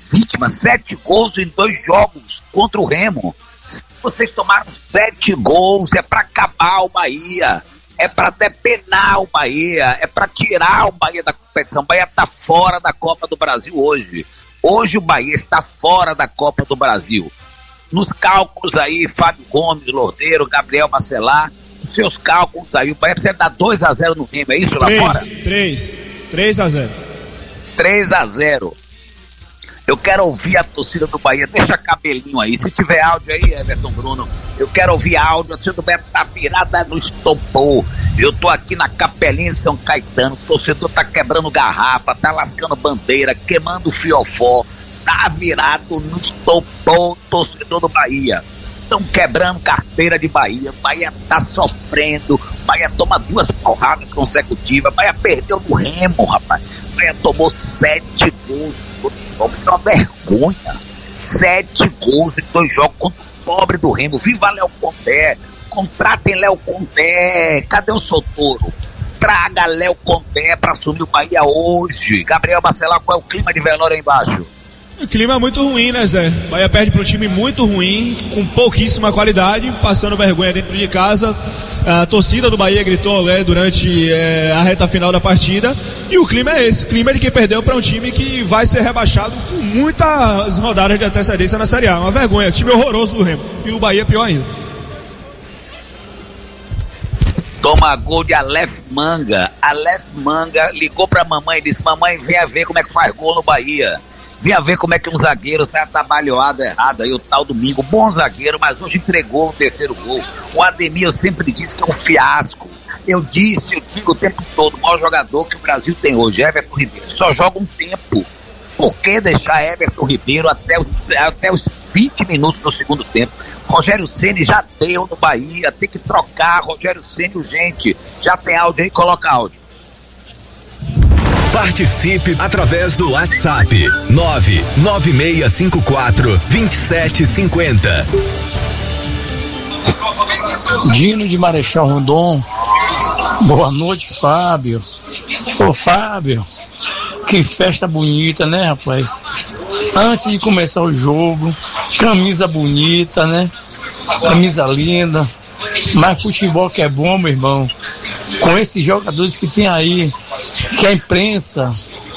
vítimas, 7 gols em 2 jogos contra o Remo. Vocês tomaram 7 gols, é pra acabar o Bahia, é pra depenar o Bahia, é pra tirar o Bahia da competição. O Bahia tá fora da Copa do Brasil hoje. Hoje o Bahia está fora da Copa do Brasil. Nos cálculos aí, Fábio Gomes, Lordeiro, Gabriel Bacelar, os seus cálculos aí, o Bahia precisa dar 2-0 no Remo, é isso lá fora? 3-0. 3-0. Eu quero ouvir a torcida do Bahia, deixa cabelinho aí, se tiver áudio aí, Everton Bruno, eu quero ouvir áudio, a torcida do Bahia tá virada no estopor. Eu tô aqui na Capelinha de São Caetano, o torcedor tá quebrando garrafa, tá lascando bandeira, queimando fiofó, tá virado no estopor, torcedor do Bahia. Estão quebrando carteira de Bahia, o Bahia tá sofrendo, o Bahia toma 2 porradas consecutivas, o Bahia perdeu no Remo, rapaz. O Bahia tomou 7 gols, isso é uma vergonha. 7 gols em 2 jogos contra o pobre do Remo. Viva Léo Condé, contratem Léo Condé, cadê o Sotoro? Traga Léo Condé pra assumir o Bahia hoje. Gabriel Bacelar, qual é o clima de velório aí embaixo? O clima é muito ruim, né, Zé? O Bahia perde para um time muito ruim, com pouquíssima qualidade, passando vergonha dentro de casa. A torcida do Bahia gritou olé durante a reta final da partida. E o clima é esse, clima de quem perdeu para um time que vai ser rebaixado com muitas rodadas de antecedência na Série A. Uma vergonha, time horroroso do Remo. E o Bahia pior ainda. Toma gol de Aleph Manga. Aleph Manga ligou pra mamãe e disse: mamãe, vem ver como é que faz gol no Bahia. Vinha ver como é que um zagueiro sai atabalhoado errado aí, o tal Domingo, bom zagueiro, mas hoje entregou o 3º gol. O Ademir, eu sempre disse que é um fiasco. Eu digo o tempo todo, o maior jogador que o Brasil tem hoje, Everton Ribeiro. Só joga um tempo. Por que deixar Everton Ribeiro até os 20 minutos do segundo tempo? Rogério Ceni já deu no Bahia, tem que trocar Rogério Ceni urgente. Já tem áudio aí, coloca áudio. Participe através do WhatsApp 99654-2750. Dino de Marechal Rondon. Boa noite, Fábio. Ô Fábio, que festa bonita, né, rapaz? Antes de começar o jogo, camisa bonita, né? Camisa linda. Mas futebol que é bom, meu irmão. Com esses jogadores que tem aí, que a imprensa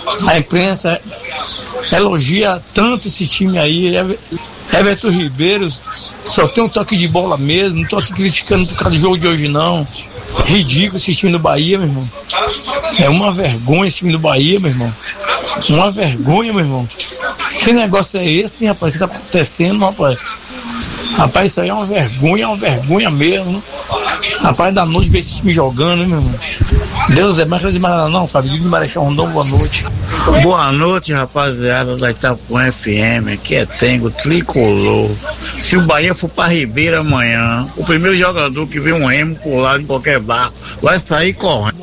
elogia tanto esse time aí. Everton Ribeiro só tem um toque de bola mesmo, não tô aqui criticando por causa do jogo de hoje não. Ridículo esse time do Bahia, meu irmão. É uma vergonha esse time do Bahia, meu irmão. Uma vergonha, meu irmão. Que negócio é esse, rapaz, que tá acontecendo, rapaz? Rapaz, isso aí é uma vergonha mesmo. Rapaz, da noite ver esse time jogando, hein, meu irmão. Deus é mais não, Fábio. De Marechal Rondon, boa noite. Boa noite, rapaziada da Itapuã FM. Aqui é Tengo, tricolor. Se o Bahia for pra Ribeira amanhã, o primeiro jogador que vê um Remo pular em qualquer bar vai sair correndo.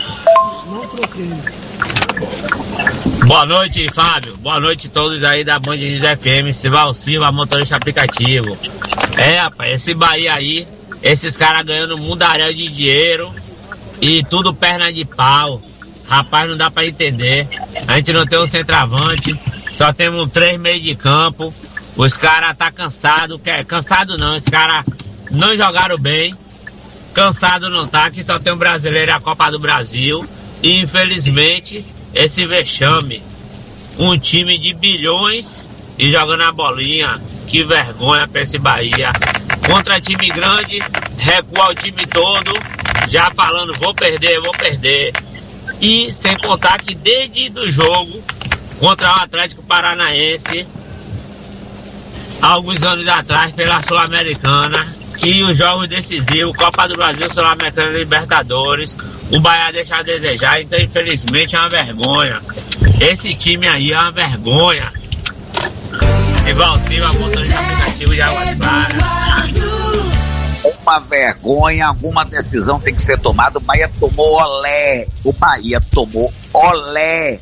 Boa noite, Fábio. Boa noite a todos aí da Band News FM. Sival Silva, motorista aplicativo. Rapaz, esse Bahia aí, esses caras ganhando um mundaréu de dinheiro e tudo perna de pau. Rapaz, não dá pra entender. A gente não tem um centroavante, só temos 3 meios de campo. Os caras tá cansado, cansado não, os caras não jogaram bem. Cansado não tá, que só tem um brasileiro e a Copa do Brasil. E infelizmente, esse vexame. Um time de bilhões e jogando a bolinha. Que vergonha pra esse Bahia. Contra time grande, recua o time todo, já falando, vou perder. E sem contar que desde o jogo contra o Atlético Paranaense, alguns anos atrás, pela Sul-Americana, e os jogos decisivos, Copa do Brasil, Sul-Americana e Libertadores, o Bahia deixa a desejar, então infelizmente é uma vergonha. Esse time aí é uma vergonha. Sival Silva, motorista aplicativo de Águas Claras. Uma vergonha, alguma decisão tem que ser tomada. O Bahia tomou olé. O Bahia tomou olé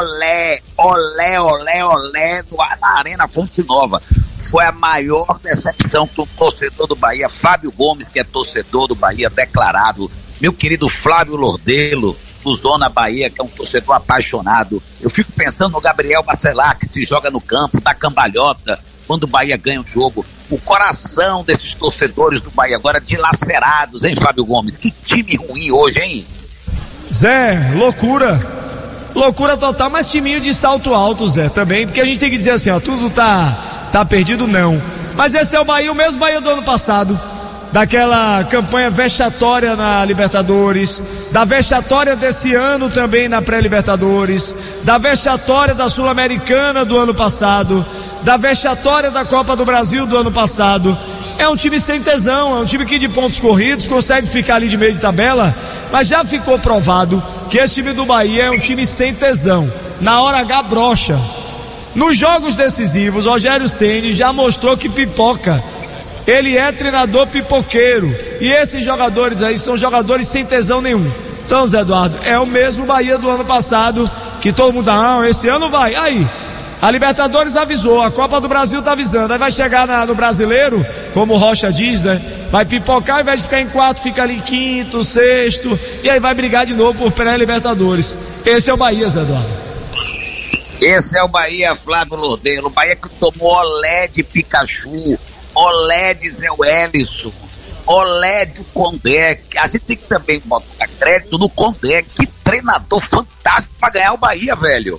na Arena Fonte Nova. Foi a maior decepção que o torcedor do Bahia, Fábio Gomes, que é torcedor do Bahia declarado, meu querido Flávio Lordelo, do Zona Bahia, que é um torcedor apaixonado. Eu fico pensando no Gabriel Bacelar, que se joga no campo, dá cambalhota, quando o Bahia ganha o jogo. O coração desses torcedores do Bahia agora dilacerados, hein, Fábio Gomes? Que time ruim hoje, hein? Zé, loucura. Loucura total, mas timinho de salto alto, Zé, também, porque a gente tem que dizer assim, ó, tudo tá perdido, não. Mas esse é o Bahia, o mesmo Bahia do ano passado, daquela campanha vexatória na Libertadores, da vexatória desse ano também na pré-Libertadores, da vexatória da Sul-Americana do ano passado, da vexatória da Copa do Brasil do ano passado. É um time sem tesão, é um time que de pontos corridos consegue ficar ali de meio de tabela, mas já ficou provado que esse time do Bahia é um time sem tesão. Na hora H brocha. Nos jogos decisivos, Rogério Ceni já mostrou que pipoca. Ele é treinador pipoqueiro. E esses jogadores aí são jogadores sem tesão nenhum. Então, Zé Eduardo, é o mesmo Bahia do ano passado, que todo mundo, esse ano vai. Aí, a Libertadores avisou, a Copa do Brasil tá avisando. Aí vai chegar no Brasileiro, como o Rocha diz, né? Vai pipocar, ao invés de ficar em quarto, fica ali em quinto, sexto, e aí vai brigar de novo por pré-Libertadores. Esse é o Bahia, Zé Eduardo. Esse é o Bahia, Flávio Lordelo. O Bahia que tomou olé de Pikachu, olé de Zé Wellison, olé de Condé. A gente tem que também botar crédito no Condé. Que treinador fantástico pra ganhar o Bahia, velho.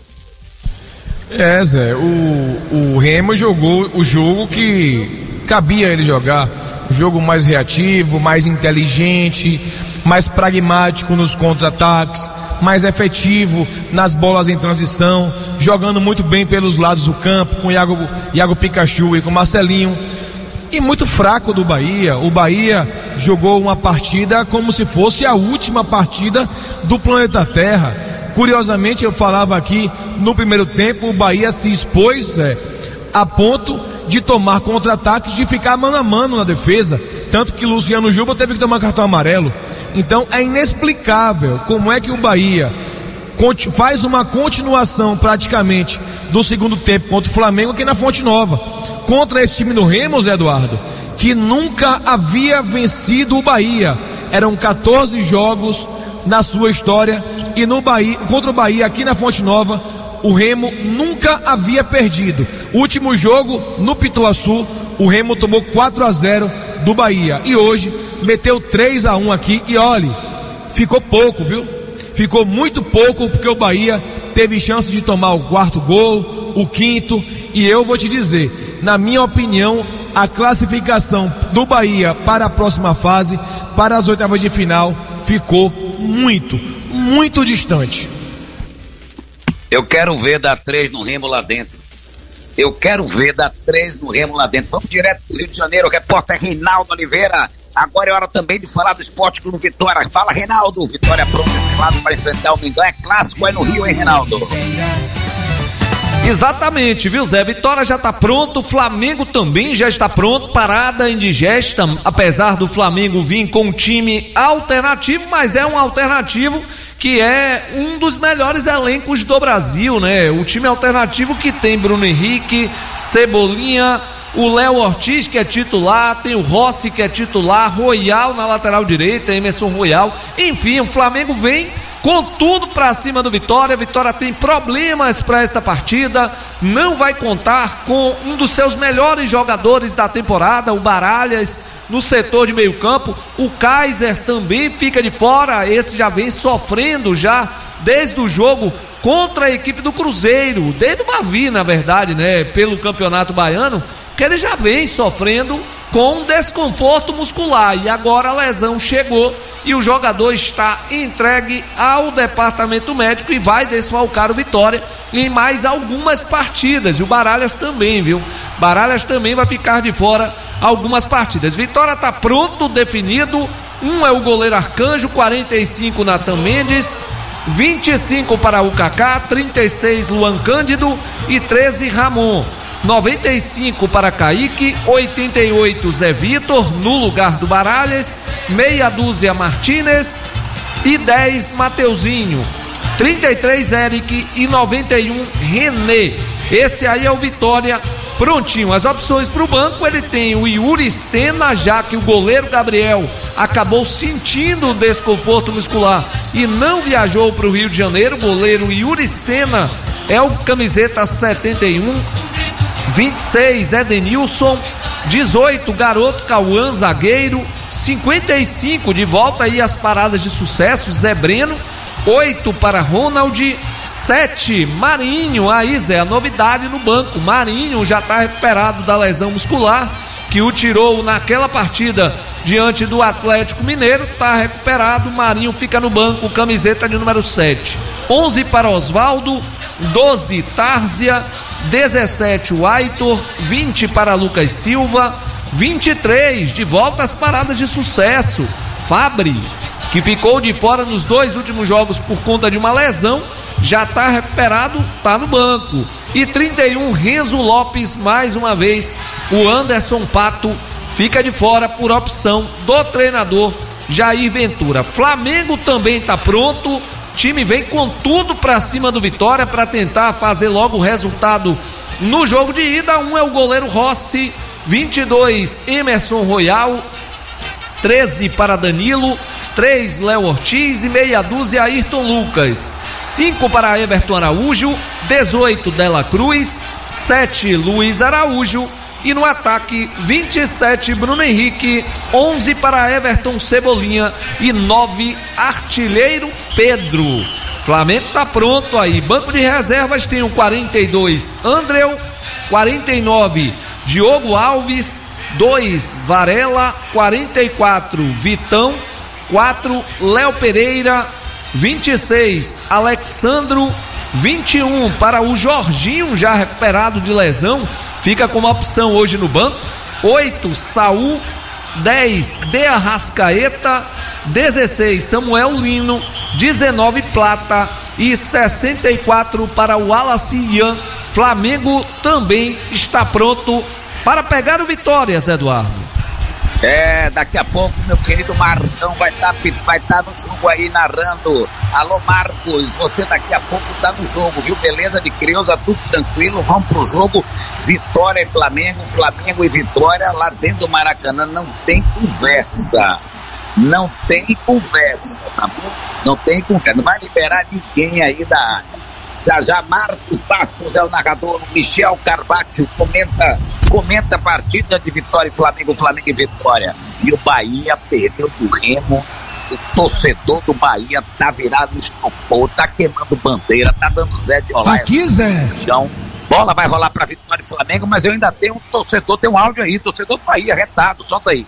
Zé, o Remo jogou o jogo que cabia ele jogar. O jogo mais reativo, mais inteligente, mais pragmático nos contra-ataques, mais efetivo nas bolas em transição, jogando muito bem pelos lados do campo, com Iago Pikachu e com Marcelinho. E muito fraco do Bahia. O Bahia jogou uma partida como se fosse a última partida do planeta Terra. Curiosamente, eu falava aqui, no primeiro tempo, o Bahia se expôs a ponto de tomar contra-ataques, de ficar mano a mano na defesa, tanto que Luciano Juba teve que tomar cartão amarelo. Então é inexplicável como é que o Bahia faz uma continuação praticamente do segundo tempo contra o Flamengo aqui na Fonte Nova, contra esse time do Remo, Zé Eduardo, que nunca havia vencido o Bahia. Eram 14 jogos na sua história e no Bahia, contra o Bahia aqui na Fonte Nova, o Remo nunca havia perdido. O último jogo no Pituaçu, o Remo tomou 4-0 do Bahia e hoje meteu 3-1 aqui. E olhe, ficou pouco, viu? Ficou muito pouco, porque o Bahia teve chance de tomar o quarto gol, o quinto, e eu vou te dizer, na minha opinião, a classificação do Bahia para a próxima fase, para as oitavas de final, ficou muito distante. Eu quero ver dar 3 no Remo lá dentro. Eu quero ver dar 3 no Remo lá dentro. Vamos direto do Rio de Janeiro, o repórter Reinaldo Oliveira. Agora é hora também de falar do Esporte Clube Vitória. Fala, Reinaldo. Vitória pronta para enfrentar o Mengão. É clássico aí no Rio, hein, Reinaldo? Exatamente, viu, Zé? Vitória já está pronto, o Flamengo também já está pronto, parada indigesta, apesar do Flamengo vir com um time alternativo, mas é um alternativo que é um dos melhores elencos do Brasil, né? O time alternativo que tem Bruno Henrique, Cebolinha, o Léo Ortiz, que é titular, tem o Rossi, que é titular, Royal na lateral direita, Emerson Royal, enfim, o Flamengo vem com tudo para cima do Vitória. Vitória tem problemas para esta partida, não vai contar com um dos seus melhores jogadores da temporada, o Baralhas, no setor de meio campo. O Kaiser também fica de fora, esse já vem sofrendo já desde o jogo contra a equipe do Cruzeiro, desde o Bavi, na verdade, né, pelo Campeonato Baiano, que ele já vem sofrendo com desconforto muscular, e agora a lesão chegou e o jogador está entregue ao departamento médico e vai desfalcar o Vitória em mais algumas partidas. E o Baralhas também, viu? Baralhas também vai ficar de fora algumas partidas. Vitória está pronto, definido. Um é o goleiro Arcanjo, 45 Natan Mendes, 25 para o Kaká, 36 Luan Cândido e 13 Ramon. 95 para Kaique, 88 Zé Vitor no lugar do Baralhas, meia dúzia Martínez e 10 Mateuzinho, 33 Eric e 91 René. Esse aí é o Vitória prontinho. As opções para o banco, ele tem o Yuri Sena, já que o goleiro Gabriel acabou sentindo desconforto muscular e não viajou para o Rio de Janeiro. O goleiro Yuri Sena é o camiseta 71. 26, Edenilson. 18, garoto Cauã, zagueiro. 55, de volta aí as paradas de sucesso, Zé Breno. 8 para Ronald. 7, Marinho. Aí, Zé, a novidade no banco. Marinho já está recuperado da lesão muscular que o tirou naquela partida diante do Atlético Mineiro. Está recuperado. Marinho fica no banco, camiseta de número 7. 11 para Osvaldo. 12, Tárzia. 17, o Aitor. 20 para Lucas Silva. 23, de volta às paradas de sucesso, Fabri, que ficou de fora nos 2 últimos jogos por conta de uma lesão, já está recuperado, está no banco. E 31, Renzo Lopes, mais uma vez, o Anderson Pato fica de fora por opção do treinador Jair Ventura. Flamengo também está pronto, time vem com tudo para cima do Vitória para tentar fazer logo o resultado no jogo de ida. Um é o goleiro Rossi. 22, Emerson Royal. 13 para Danilo. 3, Léo Ortiz. E meia dúzia, Ayrton Lucas. 5 para Everton Araújo. 18, Dela Cruz. 7, Luiz Araújo. E no ataque, 27, Bruno Henrique. 11 para Everton Cebolinha. E 9, Artilheiro Pedro. Flamengo tá pronto aí. Banco de reservas tem o 42, Andréu. 49, Diogo Alves. 2, Varela. 44, Vitão. 4, Léo Pereira. 26, Alexandro. 21 para o Jorginho, já recuperado de lesão, fica como opção hoje no banco. 8, Saul. 10, De Arrascaeta. 16, Samuel Lino. 19, Plata. E 64 para o Wallace Ian. Flamengo também está pronto para pegar o Vitória, Zé Eduardo. Daqui a pouco meu querido Marcão vai estar no jogo aí narrando. Alô Marcos, você daqui a pouco tá no jogo, viu? Beleza de Creuza, tudo tranquilo, vamos pro jogo. Vitória e Flamengo, Flamengo e Vitória lá dentro do Maracanã, não tem conversa. Não tem conversa, tá bom? Não tem conversa, não vai liberar ninguém aí da área. Já Marcos Bastos é o narrador, o Michel Carvalho comenta a partida de Vitória e Flamengo e Vitória. E o Bahia perdeu do Remo. O torcedor do Bahia tá virado no estopor, tá queimando bandeira, tá dando Zé de Olá. Aqui, Zé. Bola vai rolar pra Vitória e Flamengo, mas eu ainda tenho um torcedor, tem um áudio aí, torcedor do Bahia, retado, solta aí.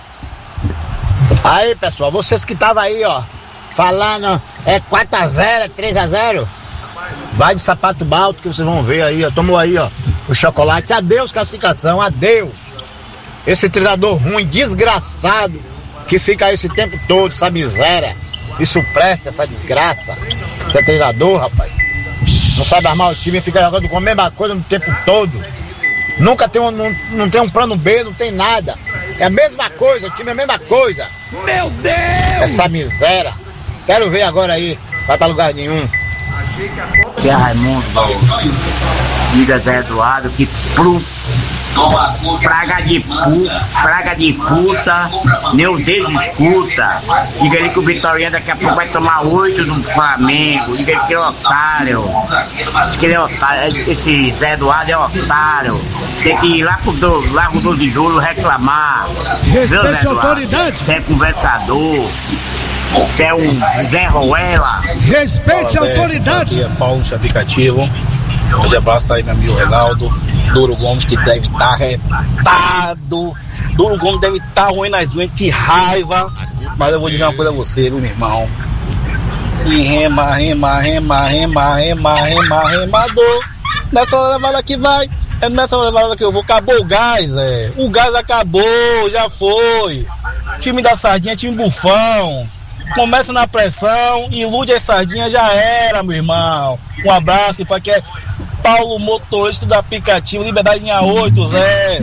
Aí, pessoal, vocês que estavam aí, ó, falando, 4x0, é 3x0, vai de sapato balto que vocês vão ver aí, ó, tomou aí, ó, o chocolate. Adeus, classificação, adeus. Esse treinador ruim, desgraçado, que fica aí esse tempo todo, essa miséria, isso presta, essa desgraça. Esse é treinador, rapaz, não sabe armar o time, fica jogando com a mesma coisa no tempo todo. Nunca tem não tem um plano B, não tem nada. É a mesma coisa, o time é a mesma coisa. Meu Deus! Essa miséria. Quero ver agora aí, vai pra lugar nenhum. Que é Raimundo, diga Zé Eduardo, que praga de puta, meu Deus, escuta. Diga ele que o Vitória daqui a pouco vai tomar 8 no Flamengo. Diga ele que é otário. Diz que ele é otário. Esse Zé Eduardo é otário. Tem que ir lá pro Largo 12 de Julho reclamar. Respeite a autoridade. Você é conversador. Você é um Zé Ruela. Respeite a autoridade. Aqui é Paulo, aplicativo. Um grande abraço aí, meu amigo Reinaldo. Duro Gomes, que deve estar retado. Duro Gomes deve estar ruim nas unhas, de raiva. Mas eu vou dizer uma coisa a você, viu, meu irmão? E remador. Nessa levada que vai. É nessa levada que eu vou. Acabou o gás, O gás acabou, já foi. Time da Sardinha, time bufão. Começa na pressão, ilude as sardinhas, já era, meu irmão. Um abraço para que é Paulo, motorista do aplicativo Liberdade linha 8, Zé.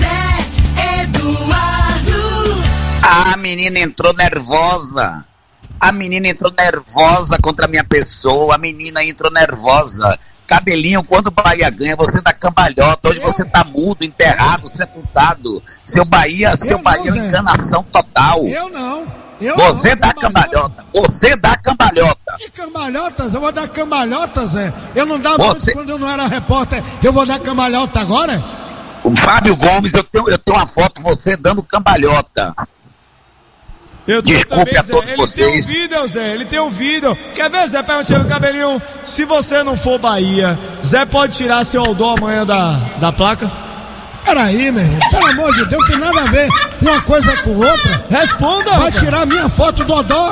José Eduardo. A menina entrou nervosa. A menina entrou nervosa contra a minha pessoa, a menina entrou nervosa. Cabelinho, quando o Bahia ganha, você dá cambalhota. Hoje você tá mudo, enterrado, sepultado. Seu Bahia é uma enganação total. Eu não. Você dá cambalhota. Você dá cambalhota. Que cambalhotas? Eu vou dar cambalhotas, Zé. Eu não dava antes quando eu não era repórter. Eu vou dar cambalhota agora? O Fábio Gomes, eu tenho uma foto você dando cambalhota. Desculpe também, a todos vocês. Ele tem um vídeo. Quer ver, Zé? Perguntando o Cabelinho. Se você não for Bahia, Zé pode tirar seu Aldô amanhã da placa? Peraí, meu irmão. Pelo amor de Deus, não tem nada a ver uma coisa com outra. Responda, vai tirar minha foto do Odó?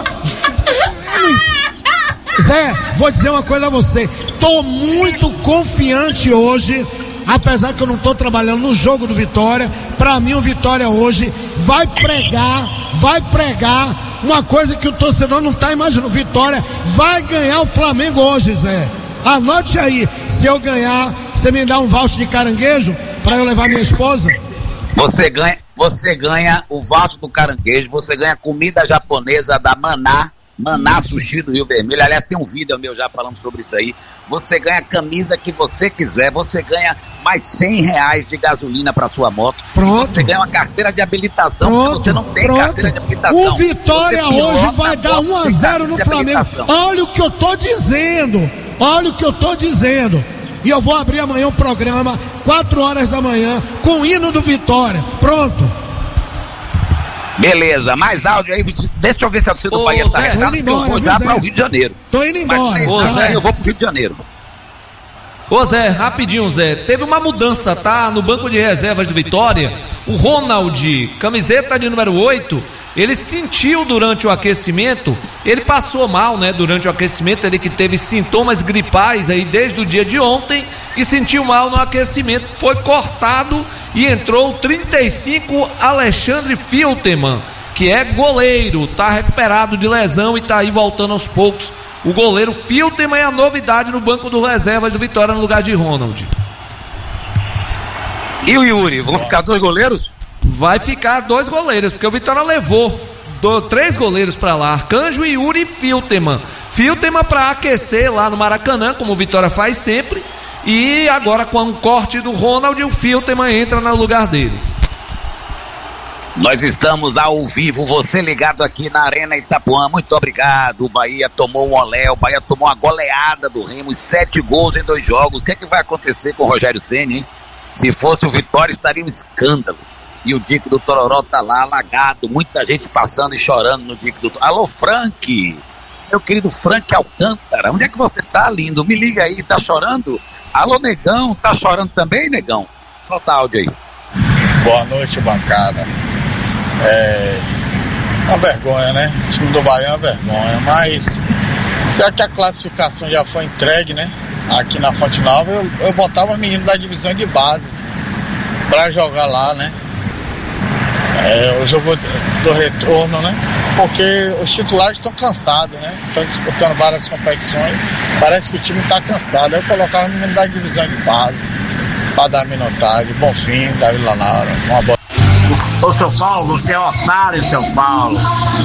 Zé, vou dizer uma coisa a você. Tô muito confiante hoje. Apesar que eu não estou trabalhando no jogo do Vitória, para mim o Vitória hoje vai pregar uma coisa que o torcedor não está imaginando. Vitória vai ganhar o Flamengo hoje, Zé. Anote aí, se eu ganhar, você me dá um voucher de caranguejo para eu levar minha esposa? Você ganha o voucher do caranguejo, você ganha comida japonesa da Maná Sushi do Rio Vermelho. Aliás, tem um vídeo meu já falando sobre isso aí. Você ganha a camisa que você quiser, você ganha mais R$100 de gasolina para sua moto. Pronto. Você ganha uma carteira de habilitação. Pronto. Você não tem carteira de habilitação. O Vitória hoje vai dar 1-0 no Flamengo. Olha o que eu tô dizendo. E eu vou abrir amanhã um programa 4 horas da manhã com o hino do Vitória. Pronto. Beleza, mais áudio aí. Deixa eu ver se a torcida do Bahia tá retado, porque eu vou já para o Rio de Janeiro. Tô indo embora. Eu vou pro Rio de Janeiro. Ô Zé, rapidinho, Zé. Teve uma mudança, tá? No banco de reservas do Vitória. O Ronald, camiseta de número 8, ele sentiu durante o aquecimento, ele passou mal, né? Durante o aquecimento, ele que teve sintomas gripais aí desde o dia de ontem e sentiu mal no aquecimento. Foi cortado e entrou o 35 Alexandre Filteman, que é goleiro, tá recuperado de lesão e tá aí voltando aos poucos. O goleiro Filteman é a novidade no banco do reserva do Vitória no lugar de Ronald. E o Yuri, vão ficar 2 goleiros? Vai ficar 2 goleiros, porque o Vitória levou 3 goleiros para lá, Arcanjo, Yuri e Filteman. Filteman para aquecer lá no Maracanã, como o Vitória faz sempre. E agora com o corte do Ronald, o Filteman entra no lugar dele. Nós estamos ao vivo, você ligado aqui na Arena Itapuã, muito obrigado. O Bahia tomou um olé, o Bahia tomou uma goleada do Remo, 7 gols em 2 jogos. O que é que vai acontecer com o Rogério Ceni, hein? Se fosse o Vitória, estaria um escândalo. E o Dico do Tororó tá lá alagado, muita gente passando e chorando no Dico do Tororó. Alô, Frank, meu querido Frank Alcântara, onde é que você tá, lindo? Me liga aí, tá chorando? Alô, Negão, tá chorando também, Negão? Solta áudio aí. Boa noite, bancada. Uma vergonha, né? O time do Bahia é uma vergonha, mas já que a classificação já foi entregue, né? Aqui na Fonte Nova, eu botava o menino da divisão de base pra jogar lá, né? O jogo do retorno, né? Porque os titulares estão cansados, né? Estão disputando várias competições, parece que o time está cansado. Eu colocava o menino da divisão de base para dar minutagem. Bonfim, Davi Lanara, uma boa. Ô, São Paulo, você é otário, São Paulo.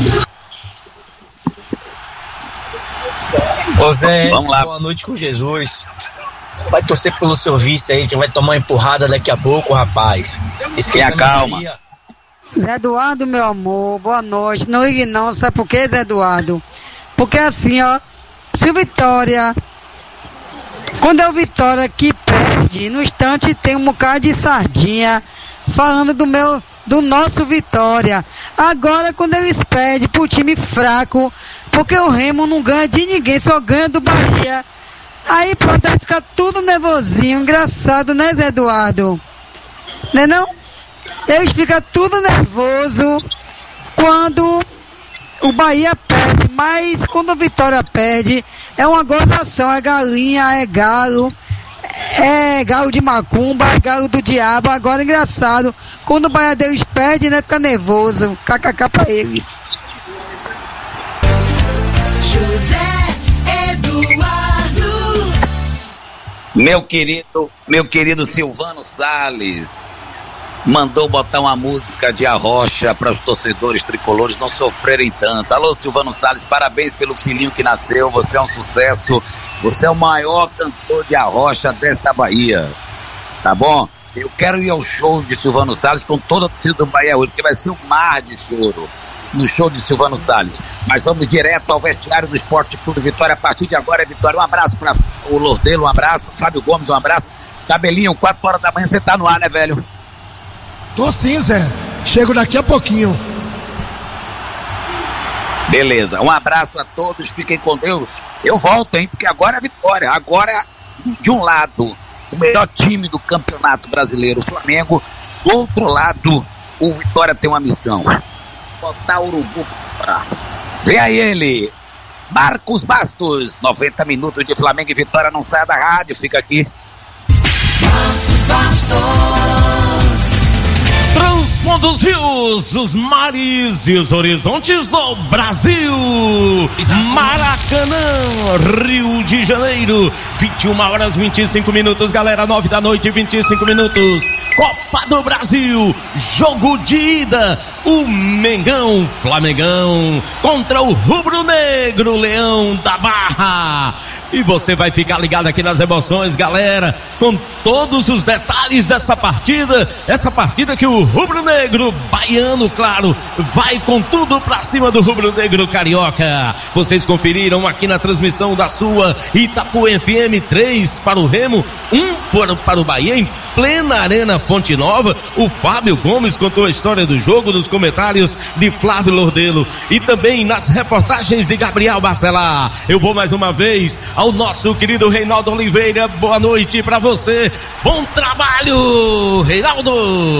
Ô Zé, vamos lá. Boa noite com Jesus. Vai torcer pelo seu vice aí, que vai tomar uma empurrada daqui a pouco, rapaz. Tenha calma. Zé Eduardo, meu amor, boa noite. Não ligue não, sabe por quê, Zé Eduardo? Porque assim, ó, se o Vitória, quando é o Vitória que perde, no instante tem um bocado de sardinha falando do nosso Vitória. Agora, quando eles perdem pro time fraco, porque o Remo não ganha de ninguém, só ganha do Bahia. Aí pronto, aí fica tudo nervosinho, engraçado, né, Zé Eduardo? Né não? Eles ficam tudo nervoso quando o Bahia perde, mas quando o Vitória perde, é uma gozação, é galinha, é galo de macumba, é galo do diabo. Agora engraçado, quando o Bahia deles perde, né, fica nervoso, kkk pra eles. José Eduardo. Meu querido Silvano Salles, mandou botar uma música de arrocha para os torcedores tricolores não sofrerem tanto. Alô, Silvano Salles, parabéns pelo filhinho que nasceu, você é um sucesso, você é o maior cantor de arrocha desta Bahia, tá bom? Eu quero ir ao show de Silvano Salles com toda a torcida do Bahia hoje, porque vai ser um mar de choro no show de Silvano Salles. Mas vamos direto ao vestiário do Esporte Clube Vitória. A partir de agora é Vitória. Um abraço para o Lordelo, um abraço, Fábio Gomes, um abraço. Cabelinho, 4 horas da manhã, você tá no ar, né, velho? Tô sim, Zé. Chego daqui a pouquinho. Beleza, um abraço a todos, fiquem com Deus. Eu volto, hein, porque agora é Vitória. Agora, de um lado, o melhor time do Campeonato Brasileiro, o Flamengo. Do outro lado, o Vitória tem uma missão: botar o Urubu pra... Vem aí ele, Marcos Bastos. 90 minutos de Flamengo e Vitória. Não saia da rádio, fica aqui. Marcos Bastos. Transpondo os rios, os mares e os horizontes do Brasil. Maracanã, Rio de Janeiro, 21 horas 25 minutos, galera, 9 da noite, 25 minutos. Copa do Brasil, jogo de ida. O Mengão, Flamengão, contra o Rubro Negro, Leão da Barra. E você vai ficar ligado aqui nas emoções, galera, com todos os detalhes dessa partida. Essa partida que o Rubro Negro baiano, claro, vai com tudo pra cima do Rubro Negro carioca. Vocês conferiram aqui na transmissão da sua Itapu FM, 3 para o Remo, 1 para o Bahia, em plena Arena Fonte Nova. O Fábio Gomes contou a história do jogo nos comentários de Flávio Lordelo e também nas reportagens de Gabriel Bacelar. Eu vou mais uma vez ao nosso querido Reinaldo Oliveira. Boa noite pra você, bom trabalho, Reinaldo.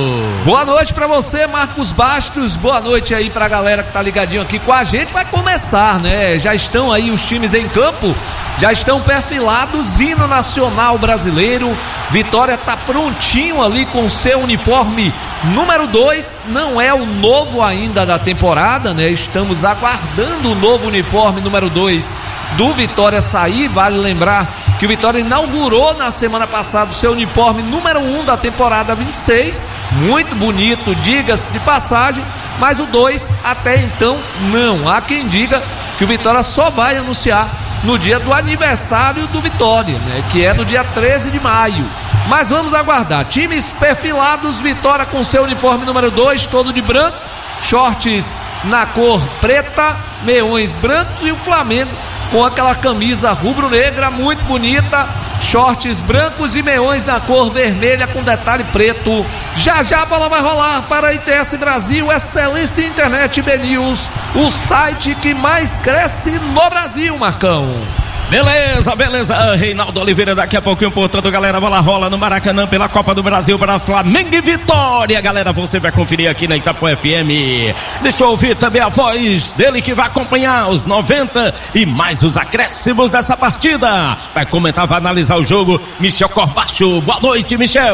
Boa noite pra você, Marcos Bastos. Boa noite aí pra galera que tá ligadinho aqui com a gente. Vai começar, né? Já estão aí os times em campo, já estão perfilados. Hino nacional brasileiro. Vitória tá prontinho ali com seu uniforme número 2. Não é o novo ainda da temporada, né? Estamos aguardando o novo uniforme número 2 do Vitória sair. Vale lembrar que o Vitória inaugurou na semana passada o seu uniforme número 1 da temporada 26. Muito bonito, diga-se de passagem. Mas o 2 até então não. Há quem diga que o Vitória só vai anunciar no dia do aniversário do Vitória, né? Que é no dia 13 de maio. Mas vamos aguardar. Times perfilados, Vitória com seu uniforme número 2, todo de branco, shorts na cor preta, meiões brancos, e o Flamengo com aquela camisa rubro-negra muito bonita, shorts brancos e meiões na cor vermelha com detalhe preto. Já já a bola vai rolar para a ITS Brasil, Excelência Internet BNews, o site que mais cresce no Brasil, Marcão. Beleza, beleza, Reinaldo Oliveira daqui a pouquinho, portanto, galera, a bola rola no Maracanã pela Copa do Brasil para Flamengo e Vitória, galera, você vai conferir aqui na Itapu FM. Deixa eu ouvir também a voz dele que vai acompanhar os 90 e mais os acréscimos dessa partida. Vai comentar, vai analisar o jogo, Michel Corbacho. Boa noite, Michel.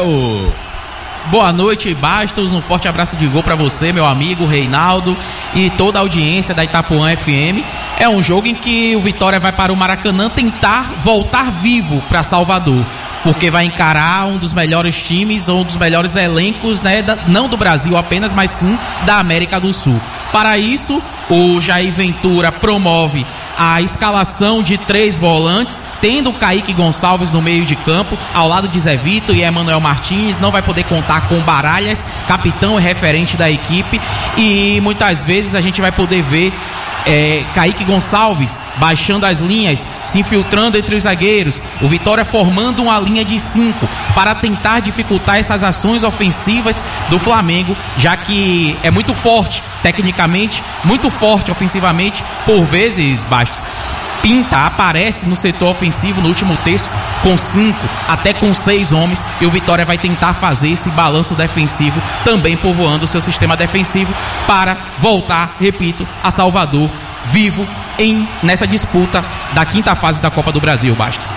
Boa noite, Bastos, um forte abraço de gol pra você, meu amigo Reinaldo, e toda a audiência da Itapuã FM. É um jogo em que o Vitória vai para o Maracanã tentar voltar vivo para Salvador, porque vai encarar um dos melhores times ou um dos melhores elencos, né, não do Brasil apenas, mas sim da América do Sul. Para isso, o Jair Ventura promove a escalação de 3 volantes, tendo o Kaique Gonçalves no meio de campo, ao lado de Zé Vitor e Emanuel Martins. Não vai poder contar com Baralhas, capitão e referente da equipe, e muitas vezes a gente vai poder ver Kaique Gonçalves baixando as linhas, se infiltrando entre os zagueiros, o Vitória formando uma linha de 5 para tentar dificultar essas ações ofensivas do Flamengo, já que é muito forte tecnicamente, muito forte ofensivamente, por vezes, Bastos, pinta, aparece no setor ofensivo no último terço com 5, até com 6 homens, e o Vitória vai tentar fazer esse balanço defensivo, também povoando o seu sistema defensivo para voltar, repito, a Salvador vivo nessa disputa da 5ª fase da Copa do Brasil, Bastos.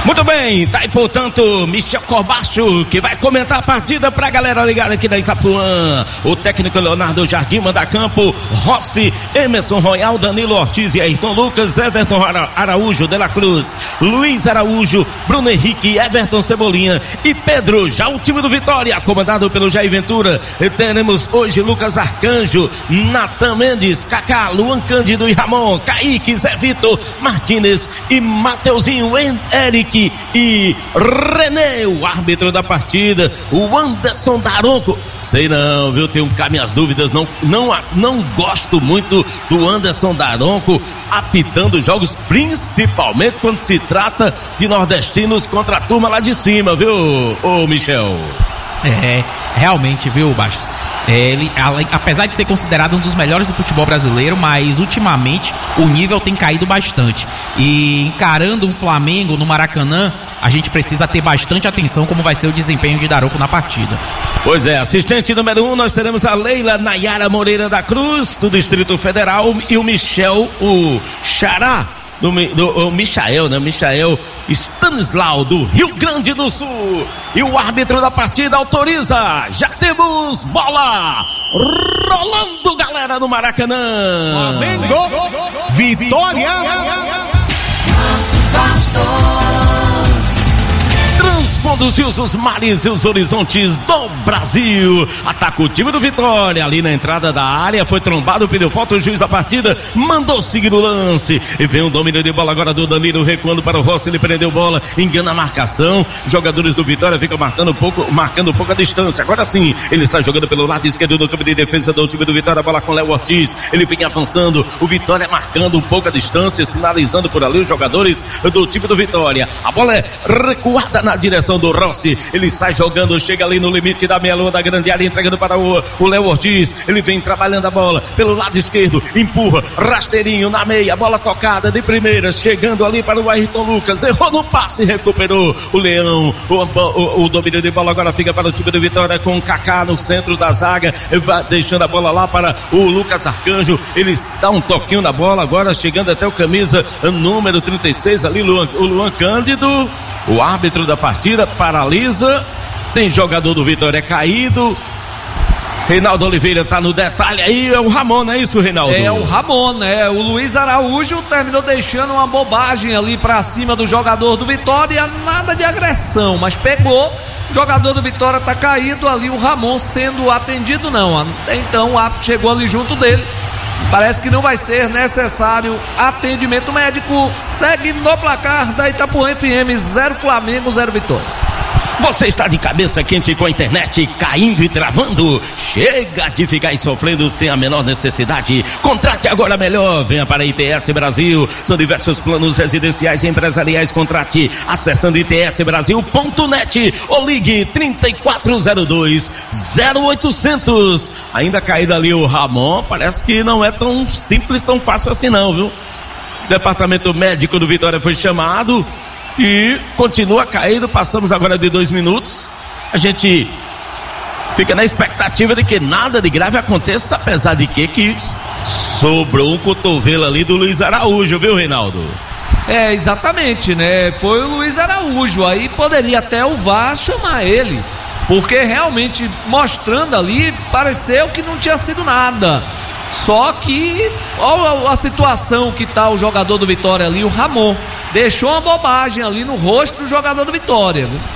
Muito bem, tá aí, portanto, Michel Corbacho, que vai comentar a partida pra galera ligada aqui da Itapuã. O técnico Leonardo Jardim manda campo, Rossi, Emerson Royal, Danilo Ortiz e Ayrton Lucas, Everton Araújo de la Cruz, Luiz Araújo, Bruno Henrique, Everton Cebolinha e Pedro. Já o time do Vitória, comandado pelo Jair Ventura, teremos hoje Lucas Arcanjo, Natan Mendes, Kaká, Luan Cândido e Ramon, Kaique, Zé Vitor, Martínez e Mateuzinho, Eric e René, o árbitro da partida, o Anderson Daronco. Sei não, viu? Tenho cá minhas dúvidas. Não gosto muito do Anderson Daronco apitando jogos, principalmente quando se trata de nordestinos contra a turma lá de cima, viu, ô Michel? Realmente, viu, Bastos? Ele, apesar de ser considerado um dos melhores do futebol brasileiro, mas ultimamente o nível tem caído bastante. E encarando um Flamengo no Maracanã, a gente precisa ter bastante atenção como vai ser o desempenho de Daronco na partida. Pois é, assistente número 1, nós teremos a Leila Nayara Moreira da Cruz, do Distrito Federal, e o Michel, o Xará, do Michael, né? Michael Stanislau, do Rio Grande do Sul. E o árbitro da partida autoriza. Já temos bola rolando, galera, no Maracanã. Flamengo, Vitória. Transpondo os rios, os mares e os horizontes do Brasil. Ataca o time do Vitória ali na entrada da área, foi trombado, pediu falta, o juiz da partida mandou seguir o lance. E vem um domínio de bola agora do Danilo, recuando para o Rossi, ele prendeu bola, engana a marcação. Jogadores do Vitória ficam marcando um pouco a distância. Agora sim, ele está jogando pelo lado esquerdo do campo de defesa do time do Vitória, bola com Léo Ortiz, ele vem avançando, o Vitória marcando um pouco a distância, sinalizando por ali os jogadores do time do Vitória. A bola é recuada na direção do Rossi, ele sai jogando, chega ali no limite da meia-lua da grande área, entregando para o Léo Ortiz, ele vem trabalhando a bola pelo lado esquerdo, empurra, rasteirinho na meia, bola tocada de primeira, chegando ali para o Ayrton Lucas, errou no passe, recuperou o Leão, o domínio de bola agora fica para o time do Vitória com o Kaká no centro da zaga, vai deixando a bola lá para o Lucas Arcanjo, ele dá um toquinho na bola agora, chegando até o camisa número 36 ali, o Luan Cândido. O árbitro da partida paralisa. Tem jogador do Vitória caído. Reinaldo Oliveira tá no detalhe aí. É o Ramon, não é isso, Reinaldo? É o Ramon, né? O Luiz Araújo terminou deixando uma bobagem ali pra cima do jogador do Vitória. Nada de agressão, mas pegou. O jogador do Vitória tá caído ali. O Ramon sendo atendido, não. Então o árbitro chegou ali junto dele. Parece que não vai ser necessário atendimento médico. Segue no placar da Itapuã FM, 0 Flamengo, 0 Vitória. Você está de cabeça quente com a internet caindo e travando? Chega de ficar aí sofrendo sem a menor necessidade. Contrate agora melhor. Venha para a ITS Brasil. São diversos planos residenciais e empresariais. Contrate acessando itsbrasil.net ou ligue 3402-0800. Ainda caído ali o Ramon. Parece que não é tão simples, tão fácil assim não, viu? O departamento médico do Vitória foi chamado e continua caído. Passamos agora de 2 minutos. A gente fica na expectativa de que nada de grave aconteça, apesar de que sobrou um cotovelo ali do Luiz Araújo, viu, Reinaldo? Exatamente, né? Foi o Luiz Araújo. Aí poderia até o VAR chamar ele, porque realmente mostrando ali pareceu que não tinha sido nada. Só que olha a situação que tá o jogador do Vitória ali, o Ramon. Deixou uma bobagem ali no rosto do jogador do Vitória, viu?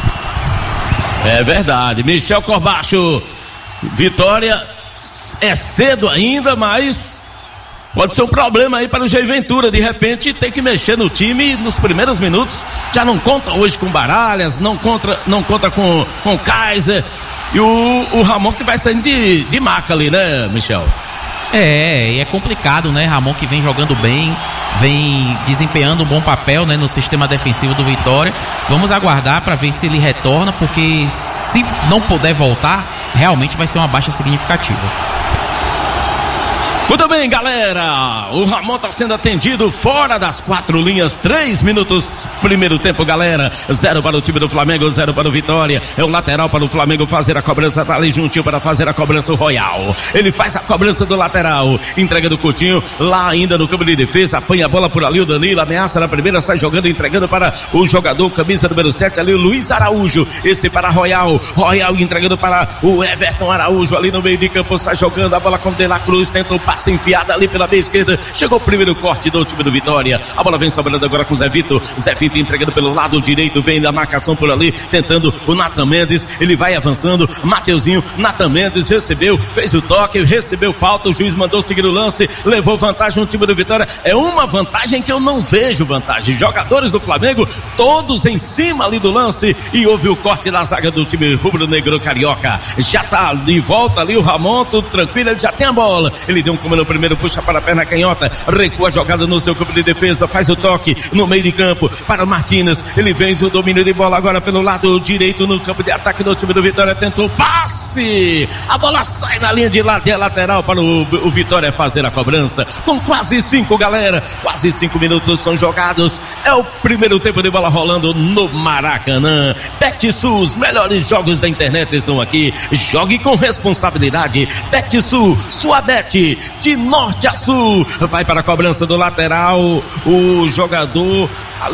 É verdade. Michel Corbacho, Vitória é cedo ainda, mas pode ser um problema aí para o Jair Ventura. De repente tem que mexer no time nos primeiros minutos. Já não conta hoje com Baralhas, não conta com Kaiser. E o Ramon que vai saindo de maca ali, né, Michel? E é complicado, né? Ramon que vem jogando bem, vem desempenhando um bom papel, né, no sistema defensivo do Vitória. Vamos aguardar para ver se ele retorna, porque se não puder voltar, realmente vai ser uma baixa significativa. Muito bem, galera, o Ramon está sendo atendido fora das 4 linhas, 3 minutos, primeiro tempo, galera, 0 para o time do Flamengo, 0 para o Vitória. É o lateral para o Flamengo fazer a cobrança, tá ali juntinho para fazer a cobrança o Royal. Ele faz a cobrança do lateral, entrega do Coutinho, lá ainda no campo de defesa, apanha a bola por ali o Danilo, ameaça na primeira, sai jogando, entregando para o jogador, camisa número 7, ali o Luiz Araújo, esse para Royal entregando para o Everton Araújo, ali no meio de campo, sai jogando, a bola com De La Cruz, tenta o passe enfiada ali pela meia esquerda, chegou o primeiro corte do time do Vitória, a bola vem sobrando agora com o Zé Vitor entregando pelo lado direito, vem da marcação por ali, tentando o Nathan Mendes, ele vai avançando, Mateuzinho, Nathan Mendes recebeu, fez o toque, recebeu falta, o juiz mandou seguir o lance, levou vantagem no time do Vitória, é uma vantagem que eu não vejo vantagem, jogadores do Flamengo, todos em cima ali do lance, e houve o corte na zaga do time rubro-negro carioca, já tá de volta ali o Ramon, tudo tranquilo, ele já tem a bola, ele deu um comando no primeiro, puxa para a perna canhota, recua a jogada no seu campo de defesa, faz o toque no meio de campo para o Martínez, ele vence o domínio de bola agora pelo lado direito no campo de ataque do time do Vitória, tentou passe, a bola sai na linha de lateral para o Vitória fazer a cobrança, com quase 5, galera, quase 5 minutos são jogados, é o primeiro tempo de bola rolando no Maracanã. Betsul, os melhores jogos da internet estão aqui, jogue com responsabilidade, Betsul, sua bet de norte a sul, vai para a cobrança do lateral, o jogador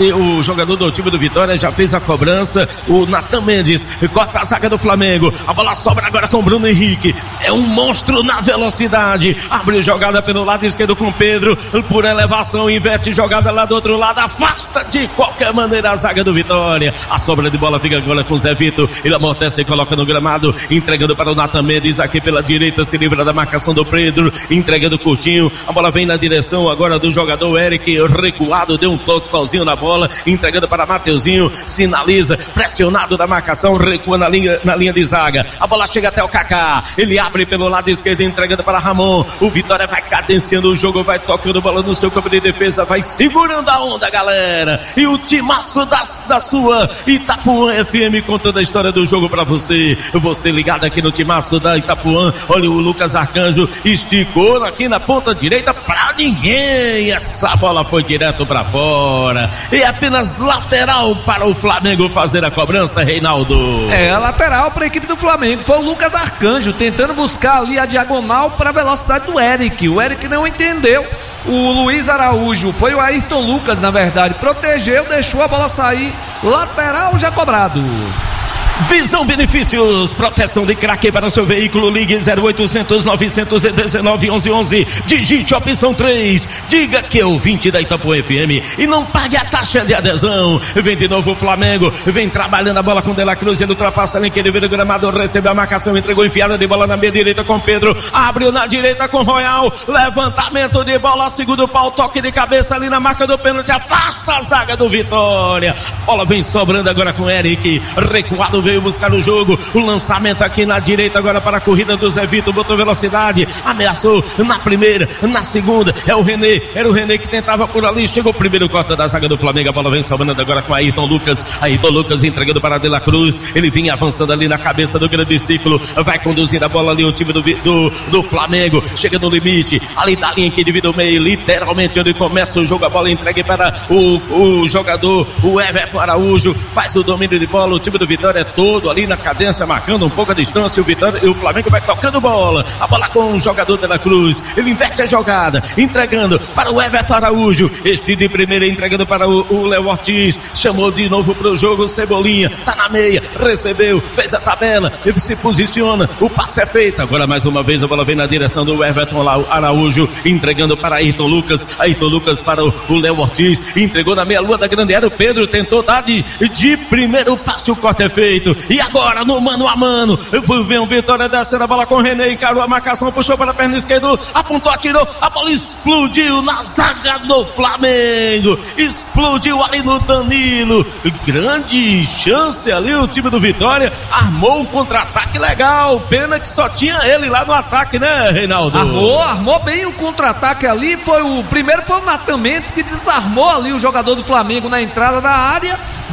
do time do Vitória já fez a cobrança, o Nathan Mendes corta a zaga do Flamengo, a bola sobra agora com o Bruno Henrique, é um monstro na velocidade, abre jogada pelo lado esquerdo com o Pedro, por elevação, inverte jogada lá do outro lado, afasta de qualquer maneira a zaga do Vitória, a sobra de bola fica agora com o Zé Vitor, ele amortece e coloca no gramado, entregando para o Nathan Mendes aqui pela direita, se livra da marcação do Pedro, entregando o Curtinho, a bola vem na direção agora do jogador Eric, recuado, deu um toquezinho na bola, entregando para Mateuzinho, sinaliza, pressionado da marcação, recua na linha de zaga, a bola chega até o Kaká, ele abre pelo lado esquerdo, entregando para Ramon, o Vitória vai cadenciando o jogo, vai tocando bola no seu campo de defesa, vai segurando a onda, galera, e o timaço da sua Itapuã FM com toda a história do jogo para você ligado aqui no timaço da Itapuã, olha o Lucas Arcanjo, esticou aqui na ponta direita pra ninguém, essa bola foi direto pra fora, e apenas lateral para o Flamengo fazer a cobrança, Reinaldo. É, lateral para a equipe do Flamengo, foi o Lucas Arcanjo tentando buscar ali a diagonal para a velocidade do Eric, o Eric não entendeu, o Luiz Araújo, foi o Ayrton Lucas na verdade, protegeu, deixou a bola sair, lateral já cobrado. Visão Benefícios, proteção de craque para o seu veículo, ligue 0800 919 1111, digite a opção 3, diga que é ouvinte da Itapuã FM e não pague a taxa de adesão. Vem de novo o Flamengo, vem trabalhando a bola com De La Cruz, ele ultrapassa ali, que ele vira o gramado, recebeu a marcação, entregou enfiada de bola na meia direita com Pedro, abriu na direita com Royal, levantamento de bola, segundo pau, toque de cabeça ali na marca do pênalti, afasta a zaga do Vitória, bola vem sobrando agora com Eric, recuado, veio buscar o jogo, o lançamento aqui na direita agora para a corrida do Zé Vitor, botou velocidade, ameaçou na primeira, na segunda, era o René que tentava por ali, chegou o primeiro corte da zaga do Flamengo, a bola vem sobrando agora com Ayrton Lucas entregando para De La Cruz, ele vinha avançando ali na cabeça do grande ciclo, vai conduzir a bola ali o time do Flamengo, chega no limite, ali da linha que divide o meio, literalmente onde começa o jogo, a bola entregue para o jogador, o Everton Araújo, faz o domínio de bola, o time do Vitória é todo ali na cadência, marcando um pouco a distância, o Flamengo vai tocando bola, a bola com o jogador De La Cruz, ele inverte a jogada, entregando para o Everton Araújo, este de primeira entregando para o Léo Ortiz, chamou de novo para o jogo, Cebolinha, tá na meia, recebeu, fez a tabela, ele se posiciona, o passe é feito, agora mais uma vez a bola vem na direção do Everton Araújo, entregando para Ayrton Lucas para o Léo Ortiz, entregou na meia lua da grande área, o Pedro tentou dar de primeiro passe, o corte é feito, e agora no mano a mano, vem o Vitória descendo a bola com o René, encarou a marcação, puxou para a perna esquerda, apontou, atirou, a bola explodiu na zaga do Flamengo, explodiu ali no Danilo, grande chance ali, o time do Vitória armou um contra-ataque legal, pena que só tinha ele lá no ataque, né, Reinaldo? Armou bem o contra-ataque ali, foi o Nathan Mendes que desarmou ali o jogador do Flamengo na entrada da área,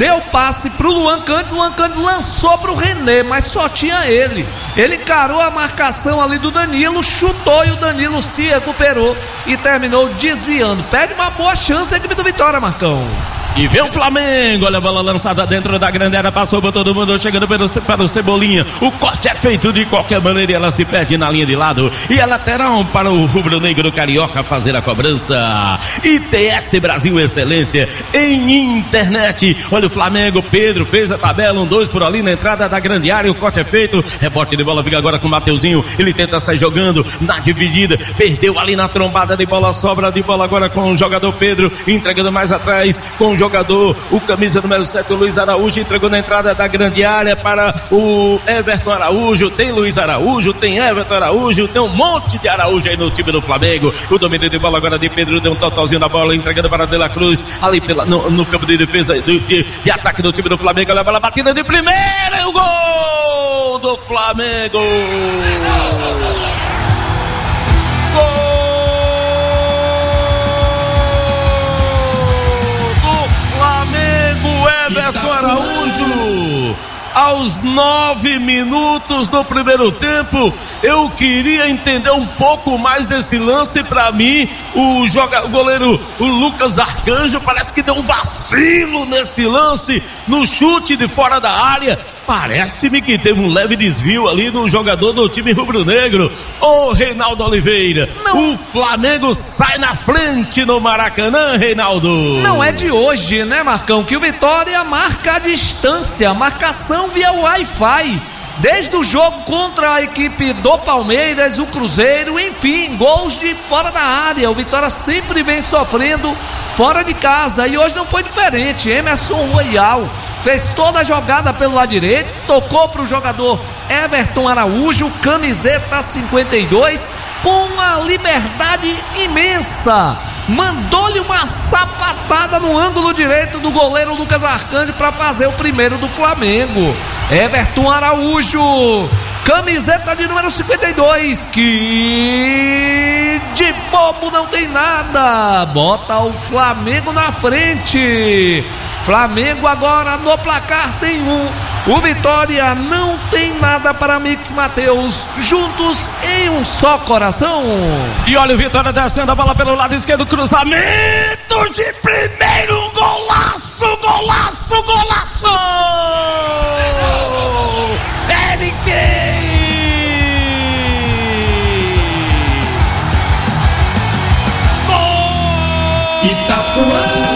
deu passe pro Luan Cândido lançou pro René, mas só tinha ele. Ele encarou a marcação ali do Danilo, chutou e o Danilo se recuperou e terminou desviando. Perde uma boa chance a equipe do Vitória, Marcão. E vem o Flamengo, olha a bola lançada dentro da grande área, passou por todo mundo, chegando para o Cebolinha, o corte é feito de qualquer maneira e ela se perde na linha de lado, e é lateral para o rubro-negro carioca fazer a cobrança. ITS Brasil Excelência em internet, olha o Flamengo, Pedro fez a tabela, 1-2 por ali na entrada da grande área, o corte é feito, rebote de bola, fica agora com o Mateuzinho, ele tenta sair jogando na dividida, perdeu ali na trombada de bola, sobra de bola agora com o jogador Pedro, entregando mais atrás com o jogador, o camisa número 7, o Luiz Araújo, entregou na entrada da grande área para o Everton Araújo, tem Luiz Araújo, tem Everton Araújo, tem um monte de Araújo aí no time do Flamengo, o domínio de bola agora de Pedro, deu um totalzinho na bola, entregando para De La Cruz, ali no campo de defesa, de ataque do time do Flamengo, olha a bola batida de primeira, e o gol do Flamengo! Gol! Everton Araújo, aos 9 minutos do primeiro tempo. Eu queria entender um pouco mais desse lance. Para mim, o goleiro, o Lucas Arcanjo, parece que deu um vacilo nesse lance, no chute de fora da área. Parece-me que teve um leve desvio ali no jogador do time rubro-negro. Ô Reinaldo Oliveira, o Flamengo sai na frente no Maracanã, Reinaldo. Não é de hoje, né, Marcão, que o Vitória marca a distância, marcação via Wi-Fi. Desde o jogo contra a equipe do Palmeiras, o Cruzeiro, enfim, gols de fora da área. O Vitória sempre vem sofrendo fora de casa e hoje não foi diferente. Emerson Royal fez toda a jogada pelo lado direito, tocou para o jogador Everton Araújo, camiseta 52, com uma liberdade imensa. Mandou-lhe uma sapatada no ângulo direito do goleiro Lucas Arcanjo para fazer o primeiro do Flamengo. Everton Araújo, camiseta de número 52, que de bobo não tem nada, bota o Flamengo na frente. Flamengo agora no placar tem 1. O Vitória não tem nada para Mix Mateus, juntos em um só coração. E olha o Vitória descendo a bola pelo lado esquerdo, cruzamento de primeiro, golaço, golaço, golaço! Eric! Gol! Itapuã!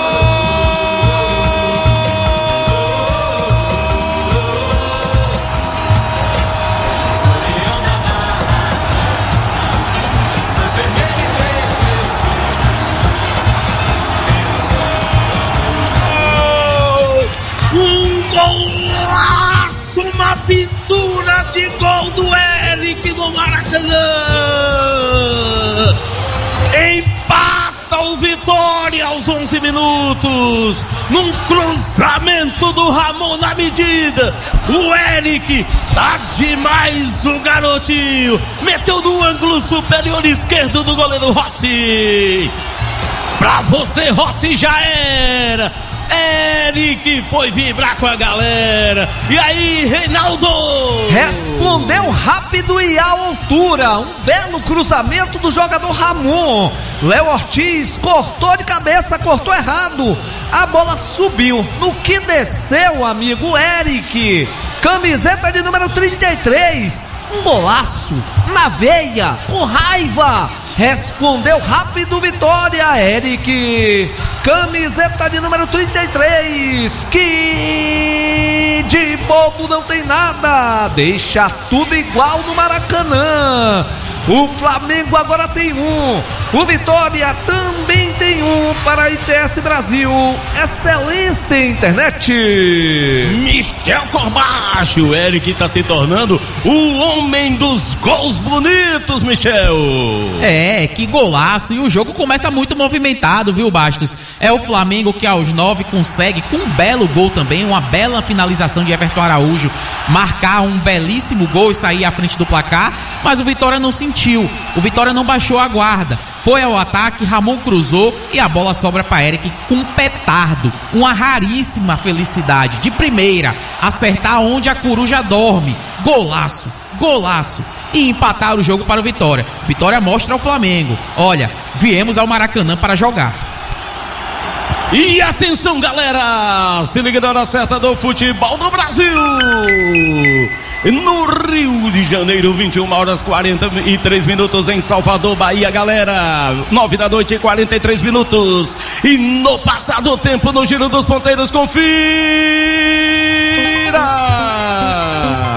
Uma pintura de gol do Eric no Maracanã. Empata o Vitória aos 11 minutos. Num cruzamento do Ramon na medida. O Eric tá demais, o garotinho. Meteu no ângulo superior esquerdo do goleiro Rossi. Pra você, Rossi, já era. Eric foi vibrar com a galera. E aí, Reinaldo? Respondeu rápido e à altura. Um belo cruzamento do jogador Ramon. Léo Ortiz cortou de cabeça, cortou errado. A bola subiu. No que desceu, amigo, Eric, camiseta de número 33. Um golaço na veia, com raiva. Respondeu rápido Vitória, Eric, camiseta de número 33, que de bobo não tem nada, deixa tudo igual no Maracanã. O Flamengo agora tem 1, o Vitória também tem 1 para a ITS Brasil Excelência Internet. Michel Corbacho, o Eric está se tornando o homem dos gols bonitos, Michel. É, que golaço, e o jogo começa muito movimentado, viu, Bastos? É o Flamengo que aos 9 consegue, com um belo gol também, uma bela finalização de Everton Araújo, marcar um belíssimo gol e sair à frente do placar, mas o Vitória não sentiu, o Vitória não baixou a guarda. foi ao ataque, Ramon cruzou e a bola sobra para Eric com petardo. Uma raríssima felicidade. De primeira, acertar onde a coruja dorme. Golaço, golaço. E empatar o jogo para o Vitória. Vitória mostra ao Flamengo: olha, viemos ao Maracanã para jogar. E atenção, galera, se liga na hora certa do futebol do Brasil. No Rio de Janeiro, 21h43 em Salvador, Bahia, galera, 21h43. E no passado tempo, no giro dos ponteiros, confira.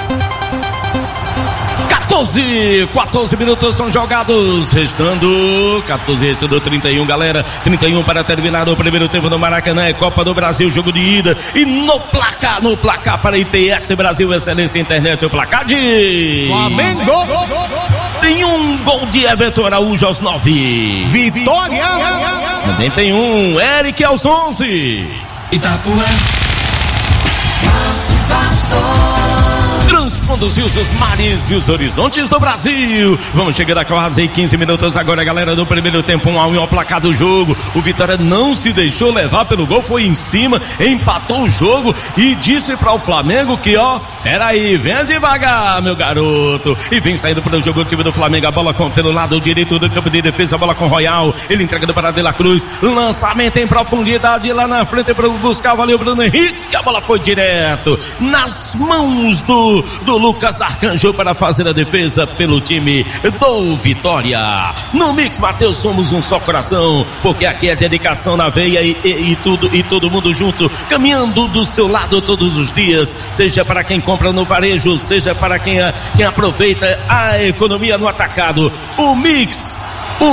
14 minutos são jogados, restando 31, galera, 31 para terminar o primeiro tempo no Maracanã. É Copa do Brasil, jogo de ida. E no placar para ITS Brasil, Excelência Internet, o placar de Flamengo. Tem um gol de Everton Araújo aos 9. Vitória. Também tem um Eric aos 11. Itapuã. Marcos Bastos. Transconduziu os mares e os horizontes do Brasil. Vamos chegando a quase 15 minutos agora, galera, do primeiro tempo. 1-1 ao placar do jogo. O Vitória não se deixou levar pelo gol, foi em cima, empatou o jogo e disse para o Flamengo que, peraí, vem devagar, meu garoto. E vem saindo para o jogo o time do Flamengo. A bola pelo lado direito do campo de defesa, a bola com Royal. Ele entregando para De La Cruz. Lançamento em profundidade lá na frente para buscar o Bruno Henrique. A bola foi direto nas mãos do Lucas Arcanjo para fazer a defesa pelo time do Vitória. No Mix Mateus somos um só coração, porque aqui é dedicação na veia e todo mundo junto, caminhando do seu lado todos os dias, seja para quem compra no varejo, seja para quem aproveita a economia no atacado. O Mix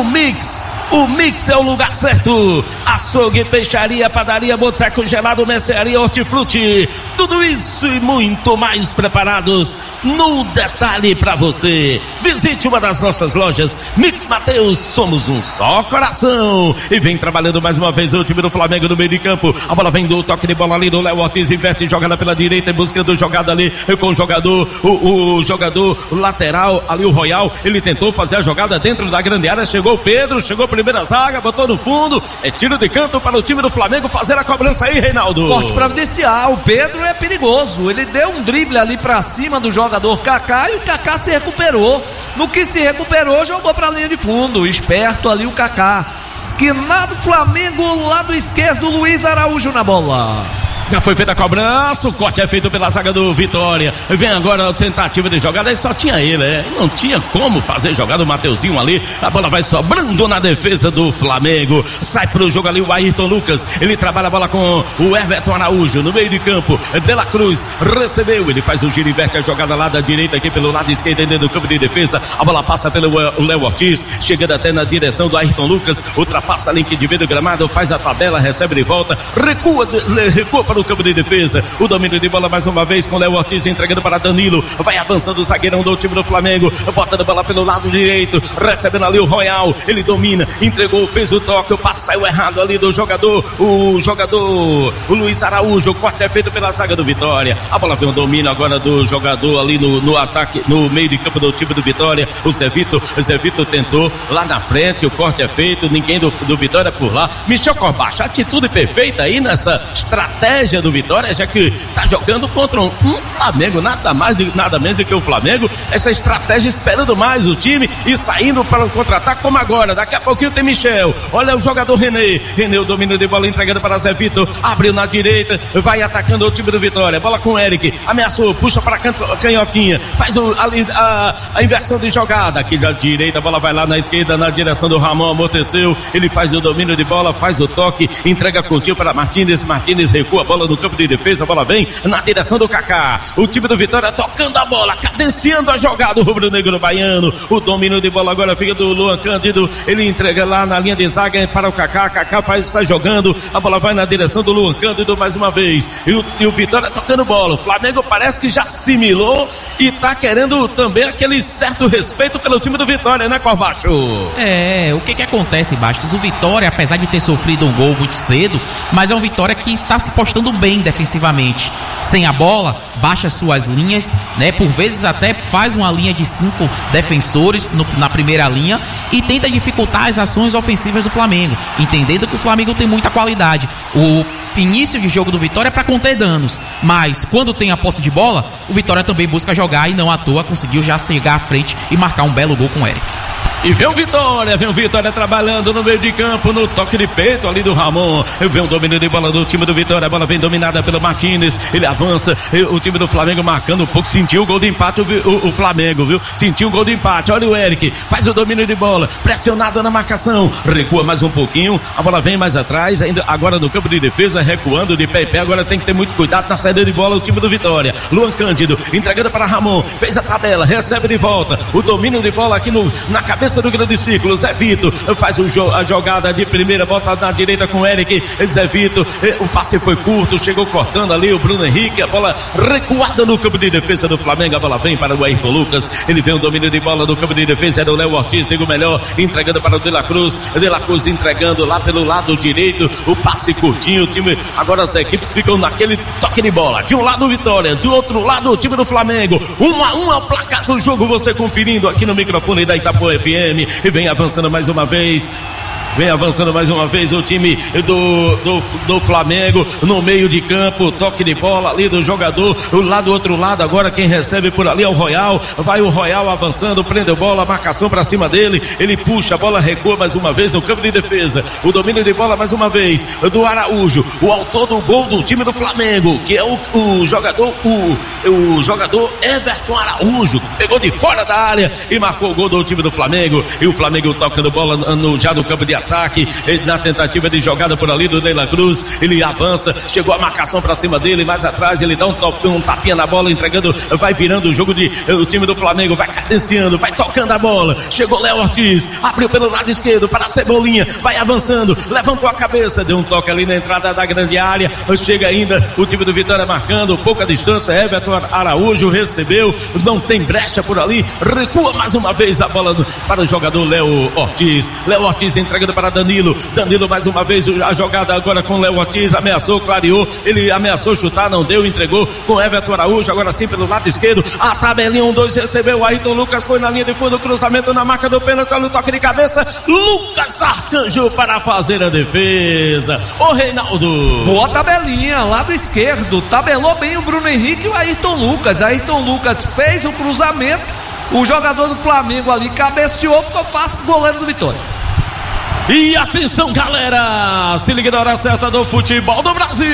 é o lugar certo. Açougue, peixaria, padaria, boteco gelado, mercearia, hortifruti. Tudo isso e muito mais preparados no detalhe para você. Visite uma das nossas lojas. Mix Mateus, somos um só coração. E vem trabalhando mais uma vez o time do Flamengo no meio de campo. A bola vem do toque de bola ali do Léo Ortiz, inverte, jogada pela direita, buscando jogada ali com o jogador, o jogador lateral ali, o Royal. Ele tentou fazer a jogada dentro da grande área. Chegou o Pedro, chegou a primeira zaga, botou no fundo. É tiro de canto para o time do Flamengo fazer a cobrança aí, Reinaldo. Corte providencial. O Pedro é perigoso. Ele deu um drible ali pra cima do jogador Kaká e o Kaká se recuperou. No que se recuperou, jogou pra linha de fundo. Esperto ali o Kaká. Esquinado Flamengo, lado esquerdo, Luiz Araújo na bola. Já foi feita a cobrança, o corte é feito pela zaga do Vitória. Vem agora a tentativa de jogada, aí só tinha ele, não tinha como fazer jogada, o Mateuzinho ali. A bola vai sobrando na defesa do Flamengo. Sai pro jogo ali o Ayrton Lucas. Ele trabalha a bola com o Everton Araújo no meio de campo. De La Cruz recebeu, ele faz o giro, inverte a jogada lá da direita aqui pelo lado esquerdo dentro do campo de defesa. A bola passa pelo Léo Ortiz, chegando até na direção do Ayrton Lucas. Ultrapassa a linha de meio do gramado, faz a tabela, recebe de volta, recua para o campo de defesa. O domínio de bola mais uma vez com Léo Ortiz entregando para Danilo. Vai avançando o zagueirão do time do Flamengo, botando a bola pelo lado direito, recebendo ali o Royal. Ele domina, entregou, fez o toque, o passe saiu errado ali do jogador, o Luiz Araújo. O corte é feito pela zaga do Vitória. A bola vem o domínio agora do jogador ali no ataque, no meio de campo do time do Vitória. O Zé Vitor tentou lá na frente, o corte é feito, ninguém do Vitória por lá. Michel Corbacho, atitude perfeita aí nessa estratégia do Vitória, já que tá jogando contra um Flamengo, nada menos do que o Flamengo. Essa estratégia esperando mais o time e saindo para o contra-ataque como agora. Daqui a pouquinho tem Michel, olha o jogador René, o domínio de bola entregando para Zé Vitor, abriu na direita, vai atacando o time do Vitória, bola com o Eric, ameaçou, puxa para canhotinha, faz a inversão de jogada, aqui da direita, a bola vai lá na esquerda, na direção do Ramon, amorteceu, ele faz o domínio de bola, faz o toque, entrega contigo para Martínez recua a bola no campo de defesa, a bola vem na direção do Kaká. O time do Vitória tocando a bola, cadenciando a jogada, o rubro-negro baiano. O domínio de bola agora fica do Luan Cândido, ele entrega lá na linha de zaga para o Kaká. Kaká está jogando, a bola vai na direção do Luan Cândido mais uma vez. E o Vitória tocando bola. O Flamengo parece que já assimilou e está querendo também aquele certo respeito pelo time do Vitória, né, Corbacho? O que acontece, Bastos? O Vitória, apesar de ter sofrido um gol muito cedo, mas é um Vitória que está se postando jogando bem defensivamente. Sem a bola, baixa suas linhas, né? Por vezes até faz uma linha de 5 defensores na primeira linha e tenta dificultar as ações ofensivas do Flamengo, entendendo que o Flamengo tem muita qualidade. O início de jogo do Vitória é para conter danos, mas quando tem a posse de bola, o Vitória também busca jogar e não à toa conseguiu já chegar à frente e marcar um belo gol com o Eric. E vem o Vitória trabalhando no meio de campo, no toque de peito ali do Ramon. Vem o domínio de bola do time do Vitória, a bola vem dominada pelo Martínez, ele avança, o time do Flamengo marcando um pouco, sentiu o gol de empate o Flamengo, viu? Sentiu o gol de empate, olha o Eric, faz o domínio de bola, pressionado na marcação, recua mais um pouquinho, a bola vem mais atrás, ainda agora no campo de defesa, recuando de pé em pé, agora tem que ter muito cuidado na saída de bola o time do Vitória. Luan Cândido, entregando para Ramon, fez a tabela, recebe de volta, o domínio de bola aqui na cabeça do grande círculo, Zé Vito faz a jogada de primeira, volta na direita com o Eric, Zé Vito, o passe foi curto, chegou cortando ali o Bruno Henrique, a bola recuada no campo de defesa do Flamengo, a bola vem para o Ayrton Lucas, ele vem o domínio de bola no campo de defesa, era o Léo Ortiz, digo melhor, entregando para o De La Cruz entregando lá pelo lado direito, o passe curtinho, o time, agora as equipes ficam naquele toque de bola, de um lado o Vitória, do outro lado o time do Flamengo, 1-1 é o placar do jogo, você conferindo aqui no microfone da Itapuã FM. E vem avançando mais uma vez. Vem avançando mais uma vez o time do Flamengo no meio de campo, toque de bola ali do jogador, lá do outro lado agora quem recebe por ali é o Royal, vai o Royal avançando, prendeu bola, marcação pra cima dele, ele puxa, a bola recua mais uma vez no campo de defesa, o domínio de bola mais uma vez do Araújo, o autor do gol do time do Flamengo, que é o jogador Everton Araújo, pegou de fora da área e marcou o gol do time do Flamengo, e o Flamengo tocando bola já no campo de ataque, na tentativa de jogada por ali do De La Cruz, ele avança, chegou a marcação pra cima dele, mais atrás ele dá um tapinha na bola, entregando, vai virando o jogo o time do Flamengo, vai cadenciando, vai tocando a bola, chegou Léo Ortiz, abriu pelo lado esquerdo para a Cebolinha, vai avançando, levantou a cabeça, deu um toque ali na entrada da grande área, chega ainda o time do Vitória marcando, pouca distância, Everton Araújo recebeu, não tem brecha por ali, recua mais uma vez a bola para o jogador Léo Ortiz entregando para Danilo mais uma vez a jogada agora com Léo Ortiz, ameaçou, clareou, ele ameaçou chutar, não deu, entregou com Everton Araújo, agora sim pelo lado esquerdo, a tabelinha 1-2 recebeu, Ayrton Lucas foi na linha de fundo, cruzamento na marca do pênalti, olha o toque de cabeça, Lucas Arcanjo para fazer a defesa, ô Reinaldo. Boa tabelinha, lado esquerdo, tabelou bem o Bruno Henrique e o Ayrton Lucas fez o cruzamento, o jogador do Flamengo ali cabeceou, ficou fácil pro goleiro do Vitória. E atenção, galera, se liga na hora certa do futebol do Brasil.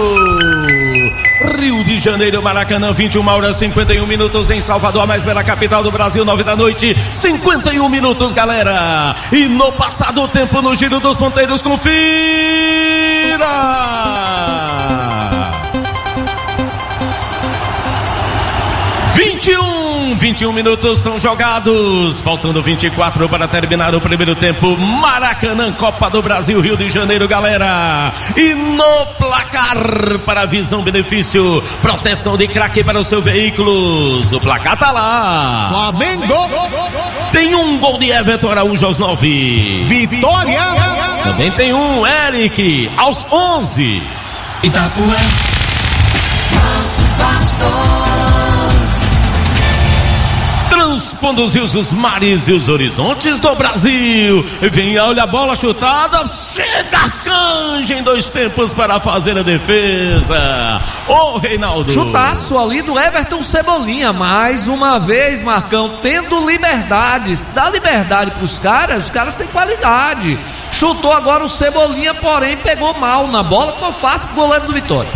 Rio de Janeiro, Maracanã, 21h51 em Salvador, a mais bela capital do Brasil, 9 da noite, 51 minutos, galera. E no passado tempo, no giro dos ponteiros, confira. 21 minutos são jogados, faltando 24 para terminar o primeiro tempo. Maracanã, Copa do Brasil, Rio de Janeiro, galera. E no placar para visão, benefício, proteção de craque para o seu veículo. O placar tá lá. Flamengo. Tem um gol de Everton Araújo aos 9. Vitória. Também tem um Eric aos 11. Itapuã. Transpondo os mares e os horizontes do Brasil. Vem, olha a bola chutada. Chega Arcanjo em 2 tempos para fazer a defesa. Ô Reinaldo. Chutaço ali do Everton Cebolinha. Mais uma vez, Marcão, tendo liberdades. Dá liberdade pros caras, os caras têm qualidade. Chutou agora o Cebolinha, porém pegou mal na bola, ficou fácil pro goleiro do Vitória.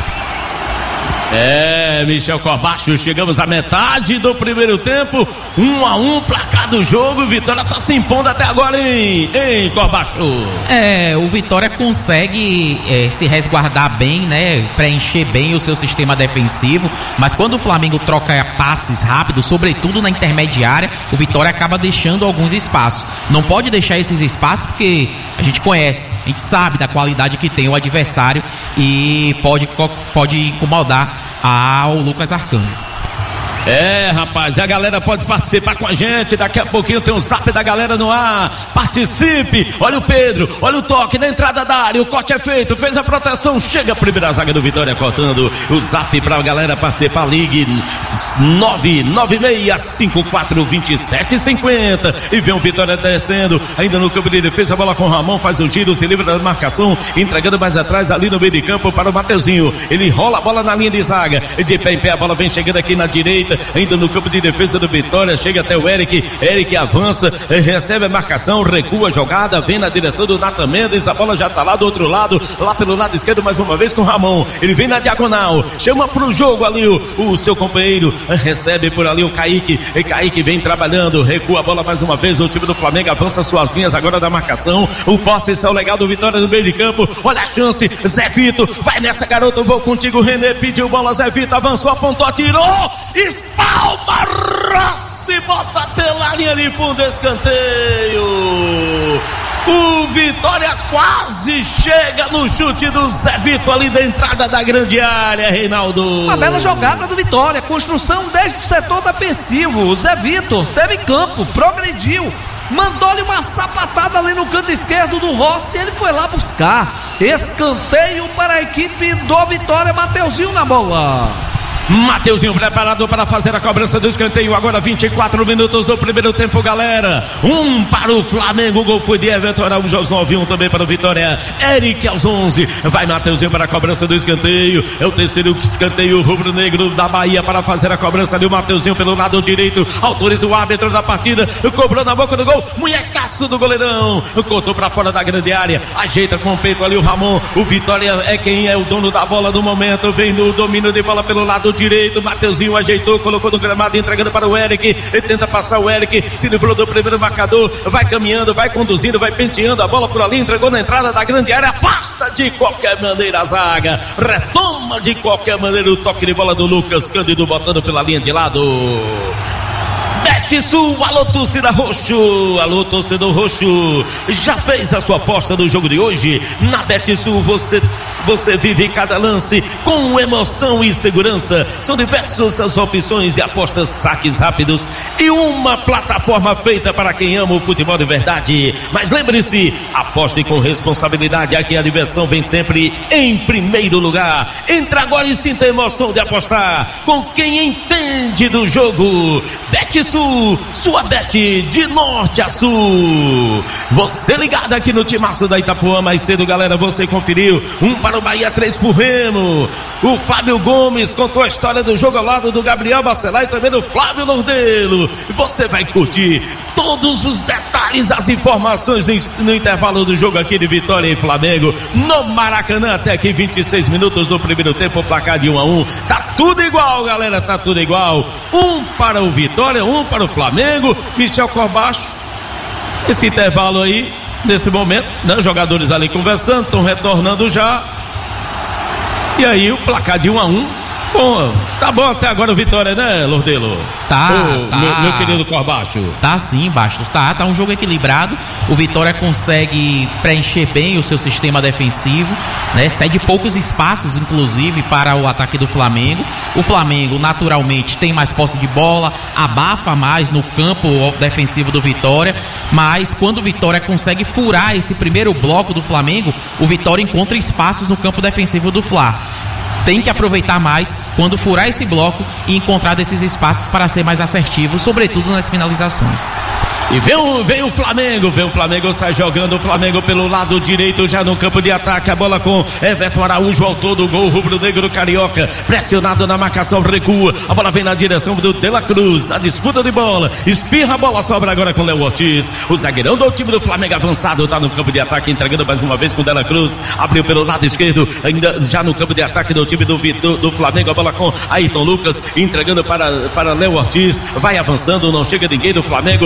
Michel Corbacho, chegamos à metade do primeiro tempo, 1-1, placar do jogo, Vitória tá se impondo até agora, hein Corbacho? O Vitória consegue se resguardar bem, né, preencher bem o seu sistema defensivo, mas quando o Flamengo troca passes rápidos, sobretudo na intermediária, o Vitória acaba deixando alguns espaços. Não pode deixar esses espaços porque a gente conhece, a gente sabe da qualidade que tem o adversário e pode incomodar ao Lucas Arcanjo. Rapaz, a galera pode participar com a gente. Daqui a pouquinho tem um zap da galera no ar. Participe. Olha o Pedro, olha o toque na entrada da área. O corte é feito, fez a proteção. Chega a primeira zaga do Vitória cortando. O zap pra galera participar. Ligue 996542750. E vem o Vitória descendo. Ainda no campo de defesa, a bola com o Ramon. Faz o giro, se livra da marcação. Entregando mais atrás ali no meio de campo para o Mateuzinho. Ele rola a bola na linha de zaga. De pé em pé, a bola vem chegando aqui na direita. Ainda no campo de defesa do Vitória, chega até o Eric avança, recebe a marcação, recua a jogada, vem na direção do Nathan Mendes, a bola já tá lá do outro lado, lá pelo lado esquerdo mais uma vez com o Ramon, ele vem na diagonal, chama pro jogo ali o seu companheiro, recebe por ali o Kaique vem trabalhando, recua a bola mais uma vez, o time do Flamengo avança suas linhas agora da marcação, o posse é o legal do Vitória no meio de campo, olha a chance, Zé Vito, vai nessa garoto, vou contigo, René pediu bola, Zé Vito avançou, apontou, atirou, espalma, Rossi, bota pela linha de fundo, escanteio. O Vitória quase chega no chute do Zé Vito ali da entrada da grande área, Reinaldo. Uma bela jogada do Vitória, construção desde o setor defensivo. O Zé Vitor teve campo, progrediu, mandou-lhe uma sapatada ali no canto esquerdo do Rossi, ele foi lá buscar. Escanteio para a equipe do Vitória, Mateuzinho na bola. Mateuzinho preparado para fazer a cobrança do escanteio. Agora 24 minutos do primeiro tempo, galera. 1 para o Flamengo. O gol foi de Everton Araújo aos 9, 1 também para o Vitória. Eric aos 11. Vai Mateuzinho para a cobrança do escanteio. É o terceiro escanteio rubro-negro da Bahia para fazer a cobrança ali. O Mateuzinho pelo lado direito. Autoriza o árbitro da partida. Cobrou na boca do gol. Munhecaço do goleirão. Cortou para fora da grande área. Ajeita com o peito ali o Ramon. O Vitória é quem é o dono da bola no momento. Vem no domínio de bola pelo lado direito, Mateuzinho ajeitou, colocou no gramado, entregando para o Eric, ele tenta passar o Eric, se livrou do primeiro marcador, vai caminhando, vai conduzindo, vai penteando a bola por ali, entregou na entrada da grande área, afasta de qualquer maneira a zaga, retoma de qualquer maneira o toque de bola do Lucas Cândido, botando pela linha de lado. Betsul, alô torcida roxo, alô torcedor roxo, já fez a sua aposta no jogo de hoje? Na Betsul você vive cada lance com emoção e segurança. São diversas as opções de apostas, saques rápidos e uma plataforma feita para quem ama o futebol de verdade. Mas lembre-se, aposte com responsabilidade, aqui a diversão vem sempre em primeiro lugar. Entra agora e sinta a emoção de apostar com quem entende do jogo. Betsul, sua bet de norte a sul. Você ligado aqui no timaço da Itapuã, mais cedo, galera, você conferiu. 1 para o Bahia, 3 pro Remo. O Fábio Gomes contou a história do jogo ao lado do Gabriel Bacelar e também do Flávio Lordelo. Você vai curtir todos os detalhes, as informações no intervalo do jogo aqui de Vitória e Flamengo no Maracanã, até aqui 26 minutos do primeiro tempo, placar de 1-1. Tá tudo igual, galera, tá tudo igual. 1 para o Vitória, 1 para o Flamengo. Michel Corbacho, esse intervalo aí, nesse momento, né? Jogadores ali conversando, estão retornando já. E aí o placar de 1-1. Bom, tá bom até agora o Vitória, né, Lordelo? Tá. Meu querido Corbacho. Tá sim, Bastos, tá um jogo equilibrado. O Vitória consegue preencher bem o seu sistema defensivo, né? Cede poucos espaços, inclusive, para o ataque do Flamengo. O Flamengo, naturalmente, tem mais posse de bola, abafa mais no campo defensivo do Vitória, mas quando o Vitória consegue furar esse primeiro bloco do Flamengo, o Vitória encontra espaços no campo defensivo do Fla. Tem que aproveitar mais quando furar esse bloco e encontrar desses espaços para ser mais assertivo, sobretudo nas finalizações. E vem o Flamengo sai jogando, o Flamengo pelo lado direito, já no campo de ataque, a bola com Everton Araújo, autor do gol rubro-negro carioca, pressionado na marcação, recua, a bola vem na direção do De La Cruz, na disputa de bola, espirra a bola, sobra agora com Léo Ortiz, o zagueirão do time do Flamengo avançado, tá no campo de ataque, entregando mais uma vez com De La Cruz, abriu pelo lado esquerdo, ainda já no campo de ataque do time do Flamengo, a bola com Ayrton Lucas, entregando para Léo Ortiz, vai avançando, não chega ninguém do Flamengo,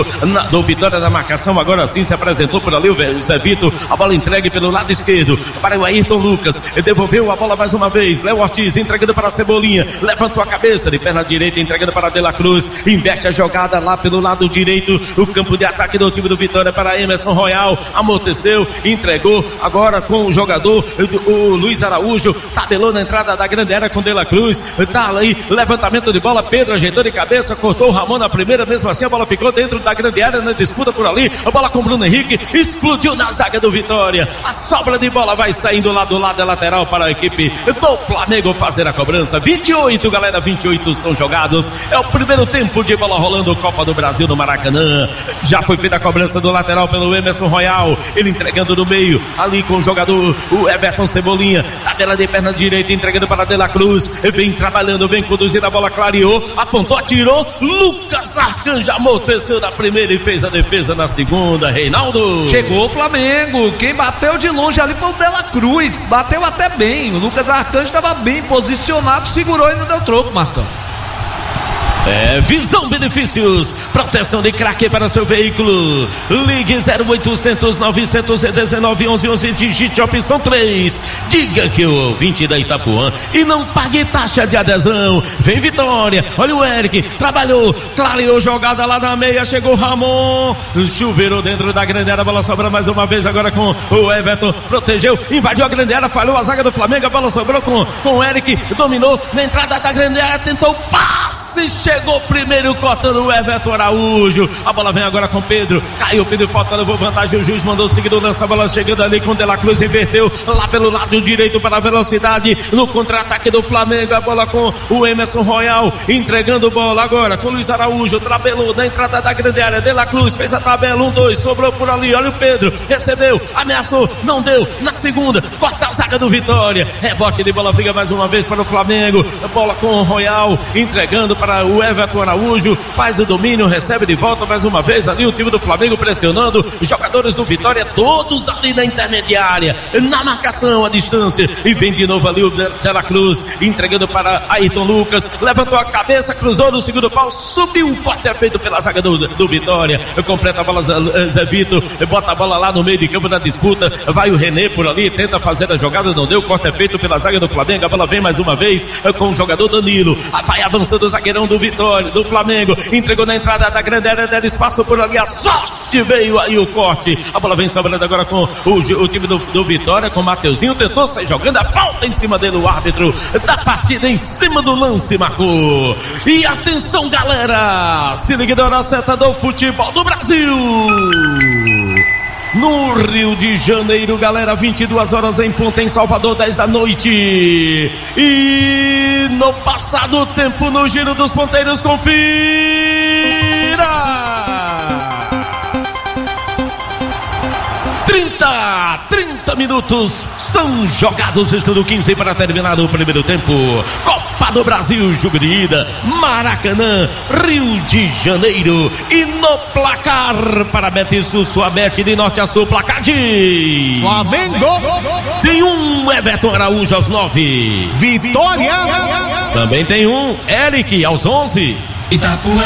do Vitória na marcação. Agora sim se apresentou por ali o Zé Vitor. A bola entregue pelo lado esquerdo para o Ayrton Lucas. Ele devolveu a bola mais uma vez. Léo Ortiz entregando para a Cebolinha. Levantou a cabeça de perna direita, entregando para De La Cruz. Inverte a jogada lá pelo lado direito. O campo de ataque do time do Vitória para Emerson Royal. Amorteceu, entregou agora com o jogador, o Luiz Araújo. Tabelou na entrada da grande área com De La Cruz. Tá aí, levantamento de bola. Pedro ajeitou de cabeça, cortou o Ramon na primeira. Mesmo assim, a bola ficou dentro da grande área na disputa por ali. A bola com o Bruno Henrique. Explodiu na zaga do Vitória. A sobra de bola vai saindo lá do lado da lateral para a equipe do Flamengo fazer a cobrança. 28, galera, 28 são jogados. É o primeiro tempo de bola rolando, Copa do Brasil no Maracanã. Já foi feita a cobrança do lateral pelo Emerson Royal. Ele entregando no meio, ali com o jogador, o Everton Cebolinha. Tabela de perna direita, entregando para De La Cruz. Vem trabalhando, vem conduzindo, a bola clareou, apontou, atirou. Lucas Arcanjo amorteceu na primeira e fez a defesa na segunda. Reinaldo. Chegou o Flamengo. Quem bateu de longe ali foi o De La Cruz. Bateu até bem. O Lucas Arcanjo estava bem posicionado, segurou e não deu troco, Marcão. Visão Benefícios, proteção de craque para seu veículo. Ligue 0800 919 1111, digite a opção 3. Diga que o ouvinte da Itapuã e não pague taxa de adesão. Vem Vitória, olha o Eric, trabalhou, clareou jogada lá na meia, chegou o Ramon, chuveirou dentro da grande área, a bola sobra mais uma vez agora com o Everton, protegeu, invadiu a grande área, falhou a zaga do Flamengo, a bola sobrou com o Eric, dominou na entrada da grande área, tentou passe, chegou primeiro cortando o Everton Araújo. A bola vem agora com Pedro. Caiu Pedro, falta, levou vantagem. O juiz mandou seguir o lance. A bola chegando ali com De La Cruz. Inverteu lá pelo lado direito para a velocidade. No contra-ataque do Flamengo. A bola com o Emerson Royal. Entregando bola agora com o Luiz Araújo. Tabelou na entrada da grande área. De La Cruz fez a tabela. 1-2. Sobrou por ali. Olha o Pedro. Recebeu. Ameaçou. Não deu. Na segunda. Corta a zaga do Vitória. Rebote de bola. Briga mais uma vez para o Flamengo. A bola com o Royal. Entregando para o Everton Araújo, faz o domínio, recebe de volta mais uma vez ali o time do Flamengo pressionando, os jogadores do Vitória todos ali na intermediária, na marcação, à distância, e vem de novo ali o De La Cruz, entregando para Ayrton Lucas, levantou a cabeça, cruzou no segundo pau, subiu, o corte é feito pela zaga do Vitória, completa a bola Zé Vitor, bota a bola lá no meio de campo na disputa, vai o René por ali, tenta fazer a jogada, não deu, o corte é feito pela zaga do Flamengo, a bola vem mais uma vez com o jogador Danilo, vai avançando o zagueirão do Vitória, do Flamengo, entregou na entrada da grande área, deram espaço por ali, a sorte veio aí o corte, a bola vem sobrando agora com o time do Vitória, com o Mateuzinho, tentou sair jogando, a falta em cima dele, o árbitro da partida em cima do lance marcou. E atenção, galera, se liga na hora certa do futebol do Brasil. No Rio de Janeiro, galera, 22 horas em ponto, em Salvador, 10 da noite. E no passado tempo, no giro dos ponteiros, confira! 30 minutos são jogados, estando 15 para terminar o primeiro tempo. Copa do Brasil, jogo de ida, Maracanã, Rio de Janeiro. E no placar para Betissus, sua Bet de norte a sul, placar de Flamengo. Tem um Everton Araújo aos 9. Vitória. Também tem um Eric aos 11. Itapuã.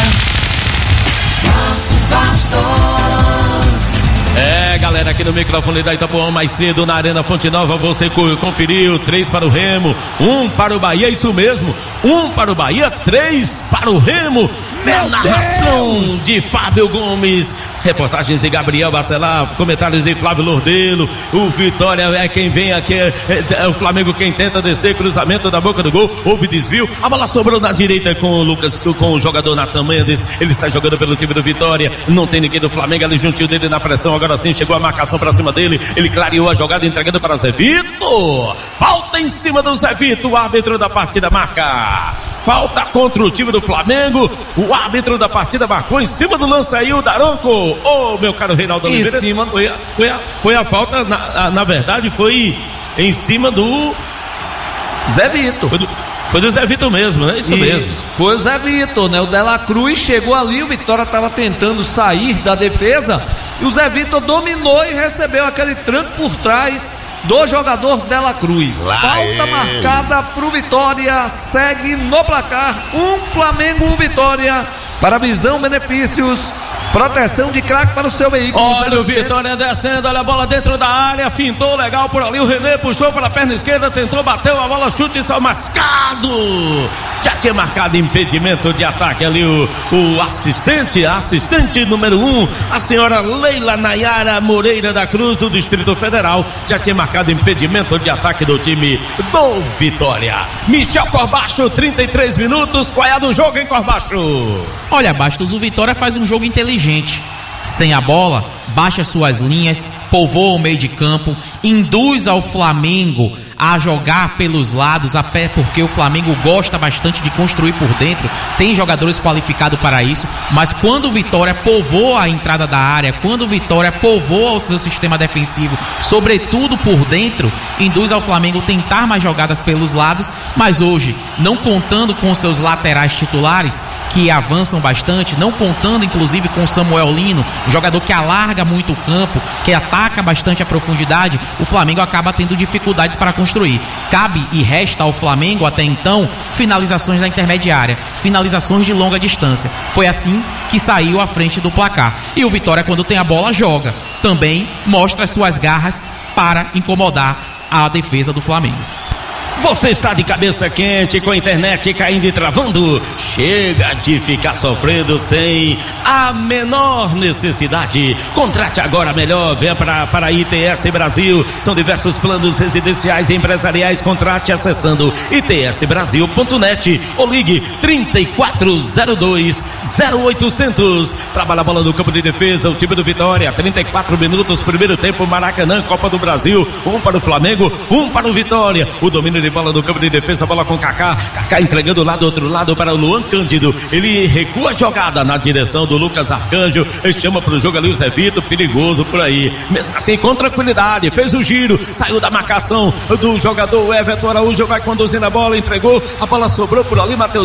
Galera, aqui no microfone da Itapuã, mais cedo na Arena Fonte Nova, você conferiu 3 para o Remo, 1 para o Bahia, isso mesmo, 1 para o Bahia, 3 para o Remo. Narração de Fábio Gomes, reportagens de Gabriel Bacelar, comentários de Flávio Lordelo. O Vitória é quem vem aqui, é o Flamengo quem tenta descer, cruzamento da boca do gol, houve desvio, a bola sobrou na direita com o Lucas, com o jogador Natan Mendes, ele sai jogando pelo time do Vitória, não tem ninguém do Flamengo ali juntinho dele na pressão, agora sim chegou a marcação pra cima dele, ele clareou a jogada entregando para Zé Vitor, falta em cima do Zé Vitor, o árbitro da partida marca falta contra o time do Flamengo, o árbitro da partida marcou em cima do lance aí o Daronco, meu caro Reinaldo Oliveira, cima... foi a falta, na verdade foi em cima do Zé Vitor. Foi do Zé Vitor mesmo, né? Isso mesmo. Foi o Zé Vitor, né? O De La Cruz chegou ali, o Vitória estava tentando sair da defesa e o Zé Vitor dominou e recebeu aquele tranco por trás do jogador De La Cruz. Falta marcada pro Vitória, segue no placar, 1 Flamengo, 1 Vitória, para Visão Benefícios. Proteção de craque para o seu veículo. Olha o Vitória descendo, olha a bola dentro da área, fintou legal por ali, o René puxou para a perna esquerda, tentou, bateu a bola, chute e saiu mascado. Já tinha marcado impedimento de ataque ali o assistente número 1, a senhora Leila Nayara Moreira da Cruz, do Distrito Federal, já tinha marcado impedimento de ataque do time do Vitória. Michel Corbacho, 33 minutos, qual é a do jogo, hein, Corbacho? Olha, Bastos, o Vitória faz um jogo inteligente. Sem a bola, baixa suas linhas, povoa o meio de campo, induz ao Flamengo a jogar pelos lados, até porque o Flamengo gosta bastante de construir por dentro, tem jogadores qualificados para isso, mas quando o Vitória povoa a entrada da área, quando o Vitória povoa o seu sistema defensivo, sobretudo por dentro, induz ao Flamengo tentar mais jogadas pelos lados, mas hoje, não contando com seus laterais titulares, que avançam bastante, não contando inclusive com Samuel Lino, um jogador que alarga muito o campo, que ataca bastante a profundidade, o Flamengo acaba tendo dificuldades para construir. Cabe e resta ao Flamengo até então finalizações da intermediária, finalizações de longa distância. Foi assim que saiu à frente do placar. E o Vitória, quando tem a bola, joga. Também mostra suas garras para incomodar a defesa do Flamengo. Você está de cabeça quente, com a internet caindo e travando? Chega de ficar sofrendo sem a menor necessidade. Contrate agora melhor, venha para a ITS Brasil. São diversos planos residenciais e empresariais. Contrate acessando itsbrasil.net ou ligue 3402-0800. Trabalha a bola no campo de defesa, o time do Vitória. 34 minutos, primeiro tempo, Maracanã, Copa do Brasil. Um para o Flamengo, um para o Vitória. O domínio de bola no campo de defesa, bola com Kaká entregando lá do outro lado para o Luan Cândido, ele recua a jogada na direção do Lucas Arcanjo, ele chama pro jogo ali o Zé Vitor, perigoso por aí, mesmo assim com tranquilidade, fez o giro, saiu da marcação do jogador Everton Araújo, vai conduzindo a bola, entregou, a bola sobrou por ali, Matheus